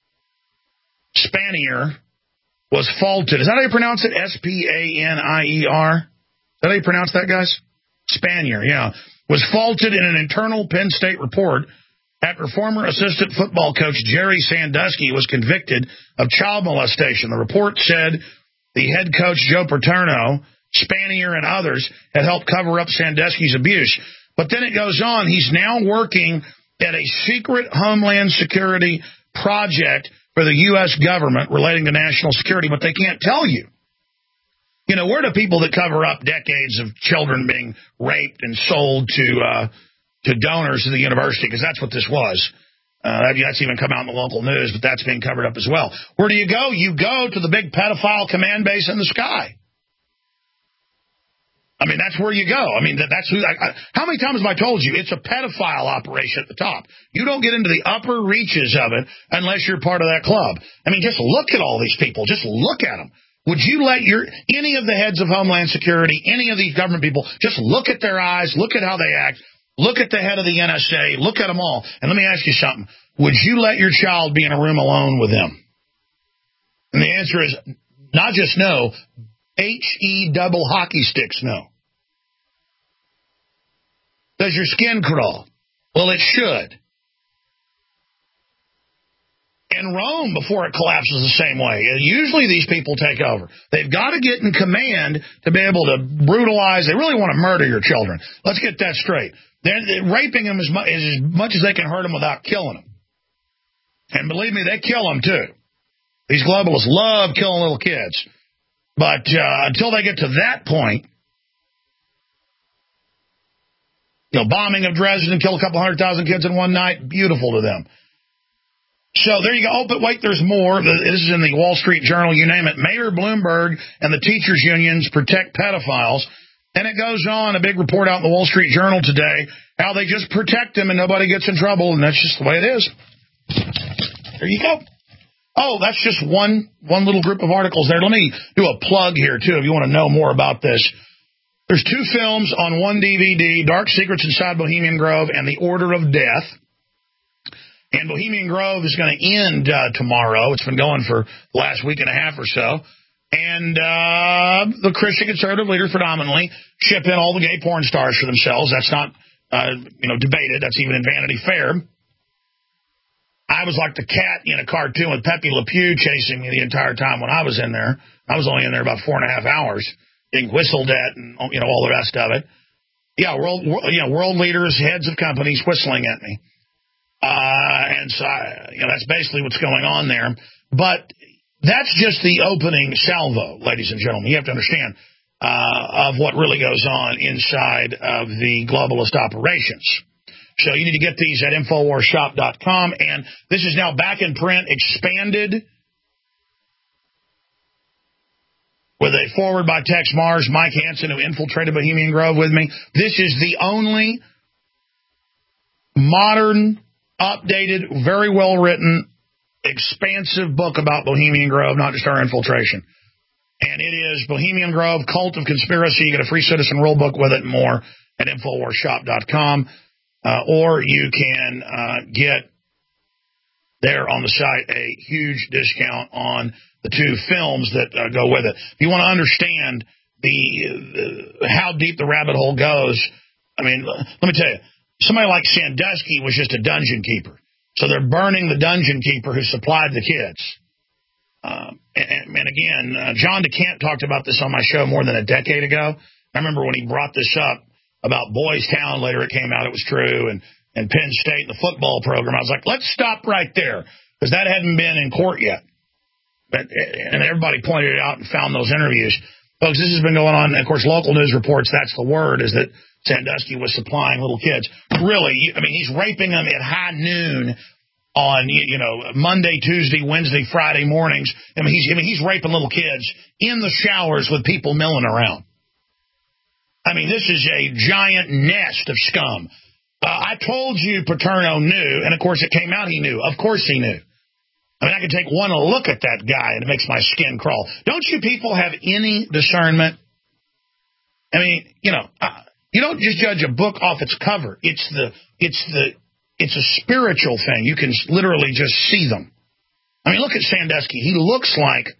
Spanier was faulted. Is that how you pronounce it? S P A N I E R? Is that how you pronounce that, guys? Spanier, yeah. Was faulted in an internal Penn State report after former assistant football coach Jerry Sandusky was convicted of child molestation. The report said the head coach, Joe Paterno, Spanier, and others had helped cover up Sandusky's abuse. But then it goes on. He's now working at a secret Homeland Security project for the U S government relating to national security, but they can't tell you. You know, we're the people that cover up decades of children being raped and sold to uh, to donors to the university, because that's what this was. Uh, that's even come out in the local news, but that's being covered up as well. Where do you go? You go to the big pedophile command base in the sky. I mean, that's where you go. I mean, that, that's who. I, I, how many times have I told you it's a pedophile operation at the top? You don't get into the upper reaches of it unless you're part of that club. I mean, just look at all these people. Just look at them. Would you let your any of the heads of Homeland Security, any of these government people, just look at their eyes, look at how they act, look at the head of the N S A, look at them all, and let me ask you something. Would you let your child be in a room alone with them? And the answer is not just no, H E double hockey sticks no. Does your skin crawl? Well, it should. In Rome, before it collapses the same way, usually these people take over. They've got to get in command to be able to brutalize. They really want to murder your children. Let's get that straight. They're, they're raping them as much, as much as they can hurt them without killing them. And believe me, they kill them too. These globalists love killing little kids. But uh, until they get to that point, you know, bombing of Dresden, kill a couple hundred thousand kids in one night, beautiful to them. So there you go. Oh, but wait, there's more. This is in the Wall Street Journal, you name it. Mayor Bloomberg and the teachers' unions protect pedophiles. And it goes on, a big report out in the Wall Street Journal today, how they just protect them and nobody gets in trouble, and that's just the way it is. There you go. Oh, that's just one one little group of articles there. Let me do a plug here, too, if you want to know more about this. There's two films on one D V D, Dark Secrets Inside Bohemian Grove and The Order of Death. And Bohemian Grove is going to end uh, tomorrow. It's been going for the last week and a half or so. And uh, the Christian conservative leaders predominantly ship in all the gay porn stars for themselves. That's not, uh, you know, debated. That's even in Vanity Fair. I was like the cat in a cartoon with Pepe Le Pew chasing me the entire time when I was in there. I was only in there about four and a half hours, being whistled at and, you know, all the rest of it. Yeah, world, yeah, world leaders, heads of companies whistling at me. Uh, and so, I, you know, that's basically what's going on there. But that's just the opening salvo, ladies and gentlemen. You have to understand uh, of what really goes on inside of the globalist operations. So you need to get these at Infowars Shop dot com. And this is now back in print, expanded, with a forward by Tex Mars, Mike Hansen, who infiltrated Bohemian Grove with me. This is the only modern, updated, very well-written, expansive book about Bohemian Grove, not just our infiltration. And it is Bohemian Grove, Cult of Conspiracy. You get a free citizen rule book with it and more at Infowars Shop dot com. Uh, or you can uh, get there on the site a huge discount on the two films that uh, go with it. If you want to understand the, the how deep the rabbit hole goes, I mean, let me tell you, somebody like Sandusky was just a dungeon keeper. So they're burning the dungeon keeper who supplied the kids. Um, and, and again, uh, John DeCant talked about this on my show more than a decade ago. I remember when he brought this up about Boys Town. Later it came out it was true. And and Penn State, the football program. I was like, let's stop right there, because that hadn't been in court yet. But and everybody pointed it out and found those interviews. Folks, this has been going on. And of course, local news reports, that's the word, is that Sandusky was supplying little kids. Really, I mean, he's raping them at high noon on, you know, Monday, Tuesday, Wednesday, Friday mornings. I mean, he's, I mean, he's raping little kids in the showers with people milling around. I mean, this is a giant nest of scum. Uh, I told you Paterno knew, and of course it came out he knew. Of course he knew. I mean, I can take one look at that guy and it makes my skin crawl. Don't you people have any discernment? I mean, you know, uh, you don't just judge a book off its cover. It's the, it's the, it's a spiritual thing. You can literally just see them. I mean, look at Sandusky. He looks like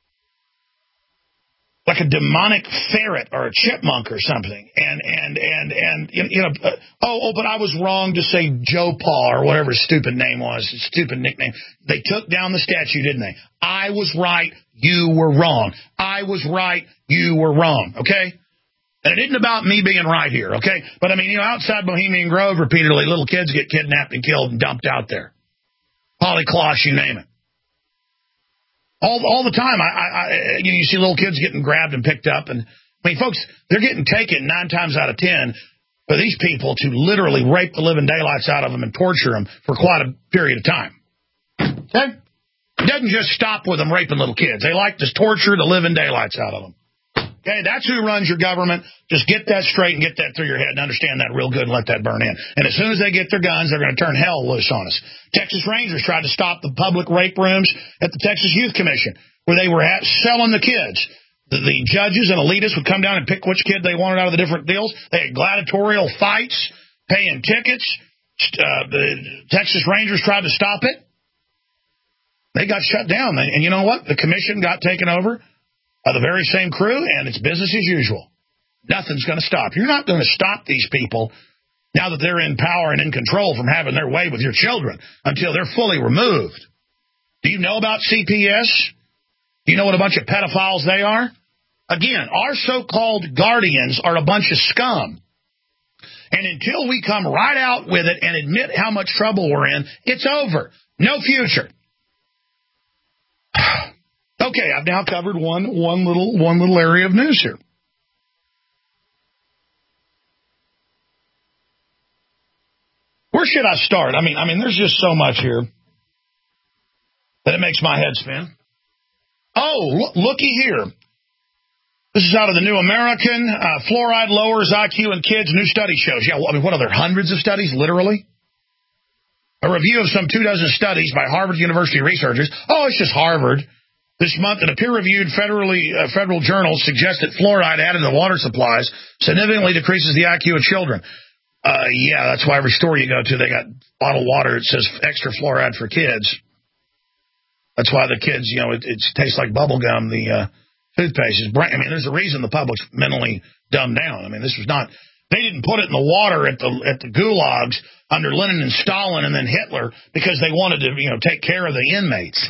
like a demonic ferret or a chipmunk or something. And, and, and, and you know, uh, oh, oh, but I was wrong to say Joe Paul or whatever his stupid name was, his stupid nickname. They took down the statue, didn't they? I was right. You were wrong. I was right. You were wrong. Okay? And it isn't about me being right here, okay? But, I mean, you know, outside Bohemian Grove, repeatedly, little kids get kidnapped and killed and dumped out there. Polly Klosh, you name it. All all the time, I, I, I you know, you see little kids getting grabbed and picked up. And, I mean, folks, they're getting taken nine times out of ten for these people to literally rape the living daylights out of them and torture them for quite a period of time. Okay? It doesn't just stop with them raping little kids. They like to torture the living daylights out of them. Okay, that's who runs your government. Just get that straight and get that through your head and understand that real good and let that burn in. And as soon as they get their guns, they're going to turn hell loose on us. Texas Rangers tried to stop the public rape rooms at the Texas Youth Commission, where they were at selling the kids. The, the judges and elitists would come down and pick which kid they wanted out of the different deals. They had gladiatorial fights, paying tickets. Uh, the Texas Rangers tried to stop it. They got shut down. And you know what? The commission got taken over by the very same crew, and it's business as usual. Nothing's going to stop. You're not going to stop these people now that they're in power and in control from having their way with your children until they're fully removed. Do you know about C P S? Do you know what a bunch of pedophiles they are? Again, our so-called guardians are a bunch of scum. And until we come right out with it and admit how much trouble we're in, it's over. No future. Okay, I've now covered one one little one little area of news here. Where should I start? I mean, I mean, there's just so much here that it makes my head spin. Oh, look, looky here. This is out of the New American. Uh, fluoride lowers I Q in kids. New study shows. Yeah, well, I mean, what are there? Hundreds of studies, literally. A review of some two dozen studies by Harvard University researchers. Oh, it's just Harvard. This month, in a peer-reviewed federally uh, federal journal, suggests that fluoride added to water supplies significantly decreases the I Q of children. Uh, yeah, that's why every store you go to, they got bottled water. It says extra fluoride for kids. That's why the kids, you know, it, it tastes like bubble gum. The uh, toothpaste is bright. I mean, there's a reason the public's mentally dumbed down. I mean, this was not. They didn't put it in the water at the at the gulags under Lenin and Stalin and then Hitler because they wanted to, you know, take care of the inmates.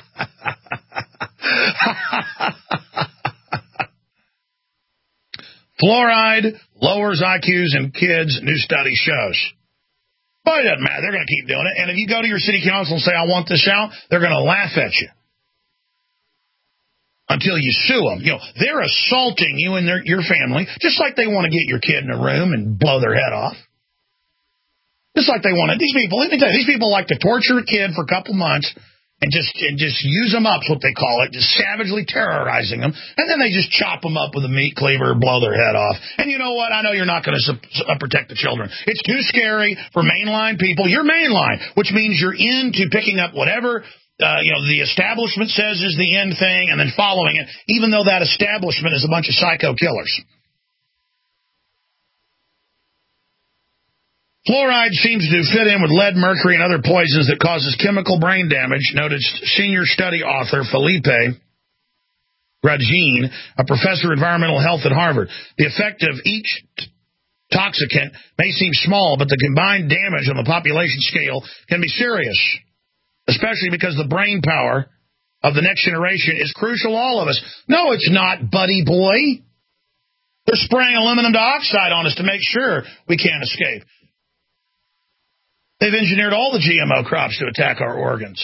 Fluoride lowers I Qs in kids, new study shows. But it doesn't matter. They're going to keep doing it. And if you go to your city council and say, I want this out, they're going to laugh at you until you sue them. You know, they're assaulting you and their, your family, just like they want to get your kid in a room and blow their head off. Just like they want to. These people, let me tell you, these people like to torture a kid for a couple months and just and just use them up, is what they call it, just savagely terrorizing them, and then they just chop them up with a meat cleaver, blow their head off. And you know what? I know you're not going to su- uh, protect the children. It's too scary for mainline people. You're mainline, which means you're into picking up whatever uh, you know the establishment says is the end thing and then following it, even though that establishment is a bunch of psycho killers. Fluoride seems to fit in with lead, mercury, and other poisons that causes chemical brain damage, noted senior study author Felipe Ragin, a professor of environmental health at Harvard. The effect of each t- toxicant may seem small, but the combined damage on the population scale can be serious, especially because the brain power of the next generation is crucial to all of us. No, it's not, buddy boy. They're spraying aluminum dioxide on us to make sure we can't escape. They've engineered all the G M O crops to attack our organs.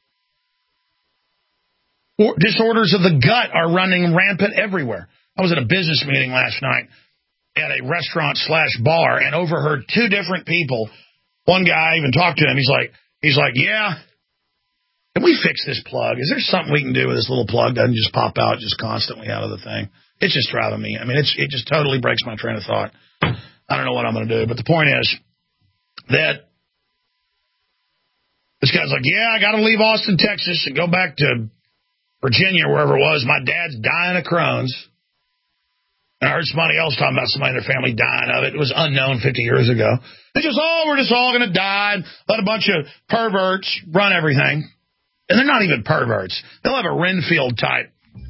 Or disorders of the gut are running rampant everywhere. I was at a business meeting last night at a restaurant slash bar and overheard two different people. One guy, I even talked to him. He's like, he's like, yeah, can we fix this plug? Is there something we can do with this little plug? Doesn't just pop out just constantly out of the thing. It's just driving me. I mean, it's it just totally breaks my train of thought. I don't know what I'm going to do. But the point is that this guy's like, yeah, I got to leave Austin, Texas, and go back to Virginia, wherever it was. My dad's dying of Crohn's. And I heard somebody else talking about somebody in their family dying of it. It was unknown fifty years ago. They just, oh, we're just all going to die. Let a bunch of perverts run everything. And they're not even perverts. They'll have a Renfield type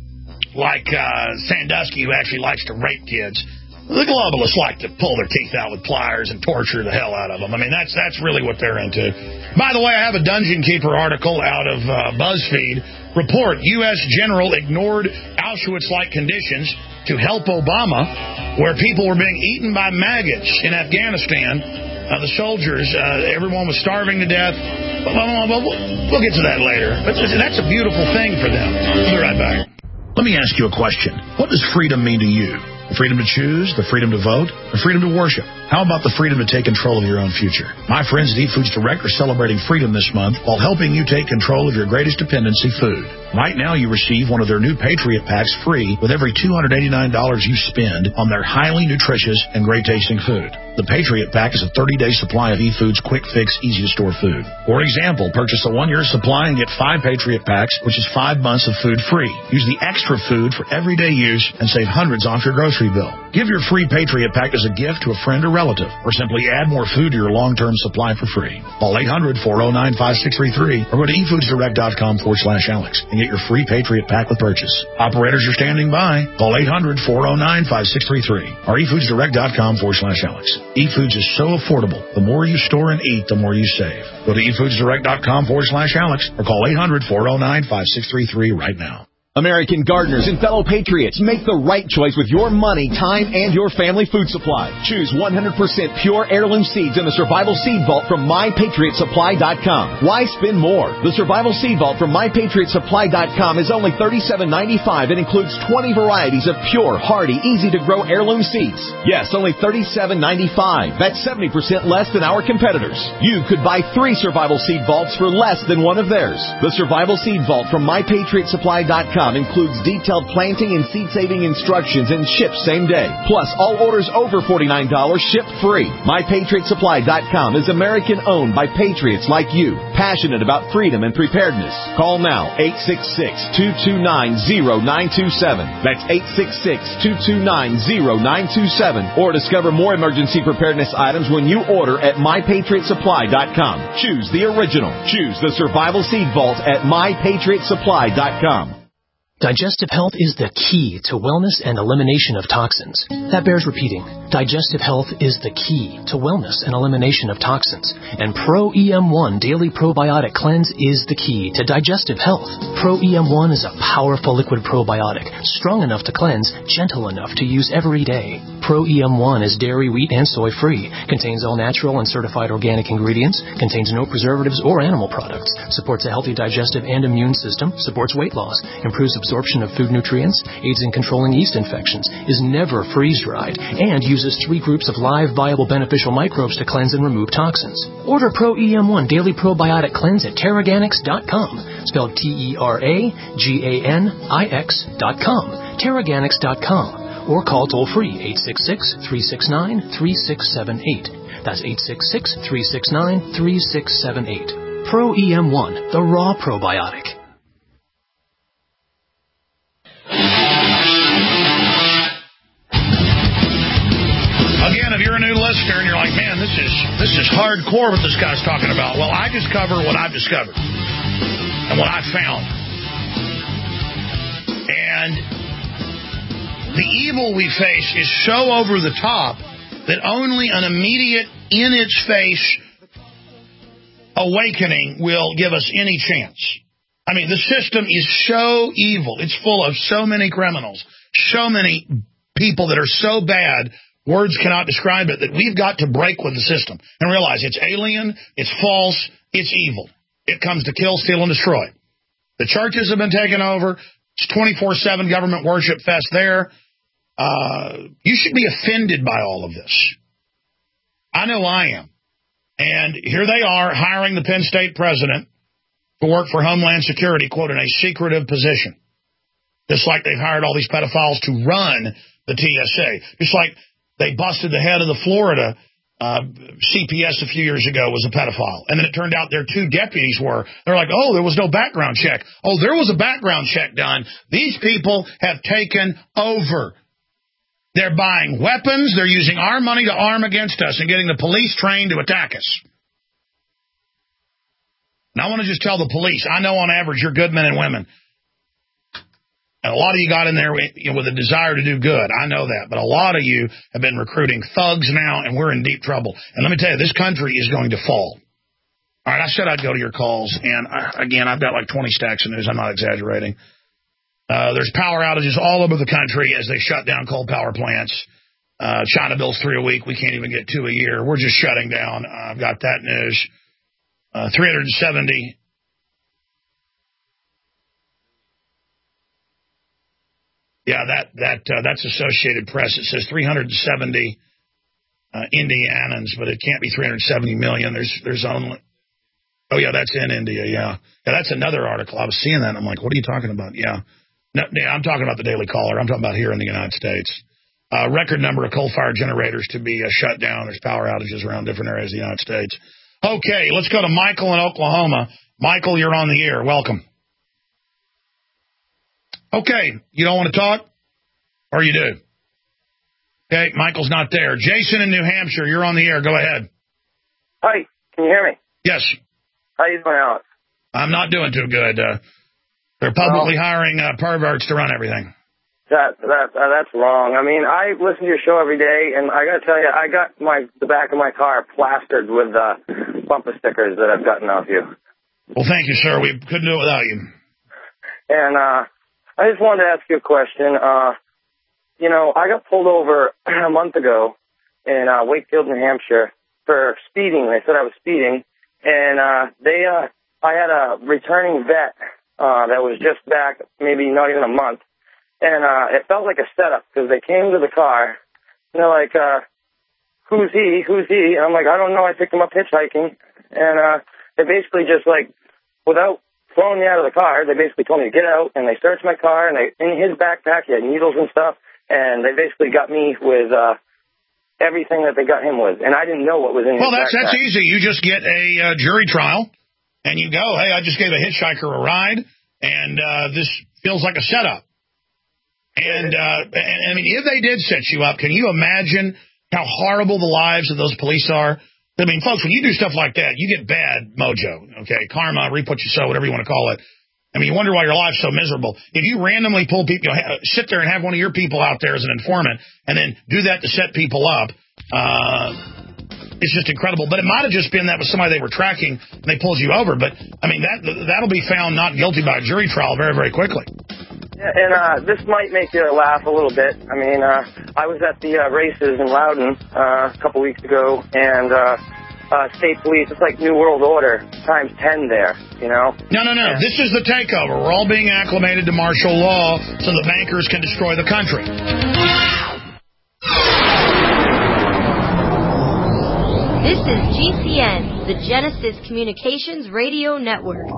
like uh, Sandusky who actually likes to rape kids. The globalists like to pull their teeth out with pliers and torture the hell out of them. I mean, that's that's really what they're into. By the way, I have a Dungeon Keeper article out of uh, BuzzFeed. Report, U S general ignored Auschwitz-like conditions to help Obama, where people were being eaten by maggots in Afghanistan. Uh, the soldiers, uh, everyone was starving to death. We'll, we'll get to that later. But that's a beautiful thing for them. We'll be right back. Let me ask you a question. What does freedom mean to you? The freedom to choose, the freedom to vote, the freedom to worship. How about the freedom to take control of your own future? My friends at Eat Foods Direct are celebrating freedom this month while helping you take control of your greatest dependency, food. Right now, you receive one of their new Patriot Packs free with every two hundred eighty-nine dollars you spend on their highly nutritious and great-tasting food. The Patriot Pack is a thirty-day supply of eFoods quick fix, easy-to-store food. For example, purchase a one-year supply and get five Patriot Packs, which is five months of food free. Use the extra food for everyday use and save hundreds off your grocery bill. Give your free Patriot Pack as a gift to a friend or relative, or simply add more food to your long-term supply for free. Call eight hundred, four oh nine, five six three three or go to eFoodsDirect.com forward slash Alex and get your free Patriot Pack with purchase. Operators are standing by. Call eight hundred, four oh nine, five six three three or eFoodsDirect.com forward slash Alex. eFoods is so affordable. The more you store and eat, the more you save. Go to eFoodsDirect.com forward slash Alex or call eight hundred, four oh nine, five six three three right now. American gardeners and fellow patriots, make the right choice with your money, time, and your family food supply. Choose one hundred percent pure heirloom seeds in the Survival Seed Vault from My Patriot Supply dot com. Why spend more? The Survival Seed Vault from My Patriot Supply dot com is only thirty-seven ninety-five and includes twenty varieties of pure, hardy, easy-to-grow heirloom seeds. Yes, only thirty-seven ninety-five. That's seventy percent less than our competitors. You could buy three Survival Seed Vaults for less than one of theirs. The Survival Seed Vault from My Patriot Supply dot com includes detailed planting and seed-saving instructions and ships same day. Plus, all orders over forty-nine dollars ship free. My Patriot Supply dot com is American-owned by patriots like you, passionate about freedom and preparedness. Call now, eight six six, two two nine, zero nine two seven. That's eight six six, two two nine, zero nine two seven. Or discover more emergency preparedness items when you order at My Patriot Supply dot com. Choose the original. Choose the Survival Seed Vault at My Patriot Supply dot com. Digestive health is the key to wellness and elimination of toxins. That bears repeating. Digestive health is the key to wellness and elimination of toxins. And Pro E M one Daily Probiotic Cleanse is the key to digestive health. Pro E M one is a powerful liquid probiotic, strong enough to cleanse, gentle enough to use every day. Pro E M one is dairy, wheat, and soy free, contains all natural and certified organic ingredients, contains no preservatives or animal products, supports a healthy digestive and immune system, supports weight loss, improves absorption of food nutrients, aids in controlling yeast infections, is never freeze-dried, and uses three groups of live, viable, beneficial microbes to cleanse and remove toxins. Order Pro E M one Daily Probiotic Cleanse at Teraganix dot com, spelled T E R A G A N I X dot com, Teraganix dot com, or call toll-free eight six six, three six nine, three six seven eight. That's eight six six, three six nine, three six seven eight. Pro E M one, the raw probiotic. Again, if you're a new listener and you're like, man, this is this is hardcore what this guy's talking about. Well, I discover what I've discovered and what I've found. And the evil we face is so over the top that only an immediate, in-its-face awakening will give us any chance. I mean, the system is so evil. It's full of so many criminals, so many people that are so bad, Words cannot describe it, that we've got to break with the system and realize it's alien, it's false, it's evil. It comes to kill, steal, and destroy. The churches have been taken over. It's twenty-four seven government worship fest there. Uh, you should be offended by all of this. I know I am. And here they are hiring the Penn State president to work for Homeland Security, quote, in a secretive position. Just like they've hired all these pedophiles to run the T S A. Just like they busted the head of the Florida uh, C P S a few years ago was a pedophile. And then it turned out their two deputies were. They're like, oh, there was no background check. Oh, there was a background check done. These people have taken over. They're buying weapons. They're using our money to arm against us and getting the police trained to attack us. And I want to just tell the police, I know on average you're good men and women. And a lot of you got in there with a desire to do good. I know that. But a lot of you have been recruiting thugs now, and we're in deep trouble. And let me tell you, this country is going to fall. All right, I said I'd go to your calls. And, I, again, I've got like twenty stacks of news. I'm not exaggerating. Uh, there's power outages all over the country as they shut down coal power plants. Uh, China builds three a week. We can't even get two a year. We're just shutting down. Uh, I've got that news. Uh, three hundred seventy. Yeah, that that uh, that's Associated Press. It says three hundred seventy uh, Indianans, but it can't be three hundred seventy million. There's there's only. Oh yeah, that's in India. Yeah, yeah, that's another article. I was seeing that. And I'm like, what are you talking about? Yeah. No, yeah, I'm talking about the Daily Caller. I'm talking about here in the United States. Uh, record number of coal-fired generators to be uh, shut down. There's power outages around different areas of the United States. Okay, let's go to Michael in Oklahoma. Michael, you're on the air. Welcome. Okay, you don't want to talk? Or you do? Okay, Michael's not there. Jason in New Hampshire, you're on the air. Go ahead. Hi, can you hear me? Yes. How you doing, Alex? I'm not doing too good. Uh, they're publicly well, hiring uh, perverts to run everything. That that uh, that's wrong. I mean, I listen to your show every day, and I got to tell you, I got my the back of my car plastered with uh, bumper stickers that I've gotten off you. Well, thank you, sir. We couldn't do it without you. And uh, I just wanted to ask you a question. Uh, you know, I got pulled over a month ago in uh, Wakefield, New Hampshire, for speeding. They said I was speeding, and uh, they uh, I had a returning vet uh, that was just back, maybe not even a month. And uh, it felt like a setup because they came to the car, and they're like, uh, who's he, who's he? And I'm like, I don't know, I picked him up hitchhiking. And uh, they basically just like, without throwing me out of the car, they basically told me to get out, and they searched my car, and they in his backpack, he had needles and stuff, and they basically got me with uh, everything that they got him with. And I didn't know what was in his Well, that's, backpack. that's easy. You just get a uh, jury trial, and you go, hey, I just gave a hitchhiker a ride, and uh, this feels like a setup. And, uh, and, I mean, if they did set you up, can you imagine how horrible the lives of those police are? I mean, folks, when you do stuff like that, you get bad mojo, okay? Karma, reap what you sow, whatever you want to call it. I mean, you wonder why your life's so miserable. If you randomly pull people, you know, sit there and have one of your people out there as an informant, and then do that to set people up, uh, it's just incredible. But it might have just been that was somebody they were tracking, and they pulled you over. But, I mean, that that'll be found not guilty by a jury trial very, very quickly. Yeah, and uh, this might make you laugh a little bit. I mean, uh, I was at the uh, races in Loudon uh, a couple weeks ago, and uh, uh, state police, it's like New World Order times ten there, you know? No, no, no. Yeah. This is the takeover. We're all being acclimated to martial law so the bankers can destroy the country. This is G C N, the Genesis Communications Radio Network.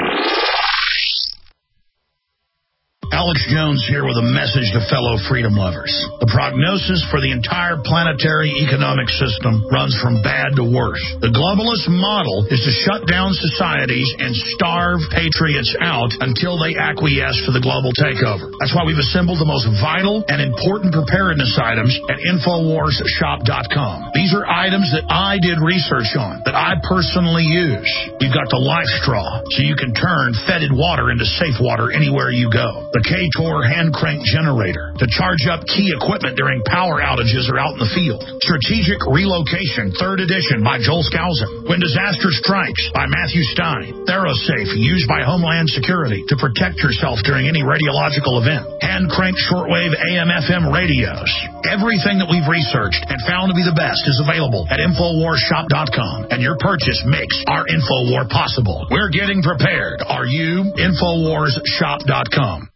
Alex Jones here with a message to fellow freedom lovers. The prognosis for the entire planetary economic system runs from bad to worse. The globalist model is to shut down societies and starve patriots out until they acquiesce to the global takeover. That's why we've assembled the most vital and important preparedness items at Infowars Shop dot com. These are items that I did research on, that I personally use. We've got the Life Straw, so you can turn fetid water into safe water anywhere you go. The K-Tor hand crank generator to charge up key equipment during power outages or out in the field. Strategic Relocation, third edition by Joel Skousen. When Disaster Strikes by Matthew Stein. ThyroSafe, used by Homeland Security to protect yourself during any radiological event. Hand crank shortwave A M F M radios. Everything that we've researched and found to be the best is available at Infowars Shop dot com, and your purchase makes our InfoWar possible. We're getting prepared. Are you? Infowars Shop dot com.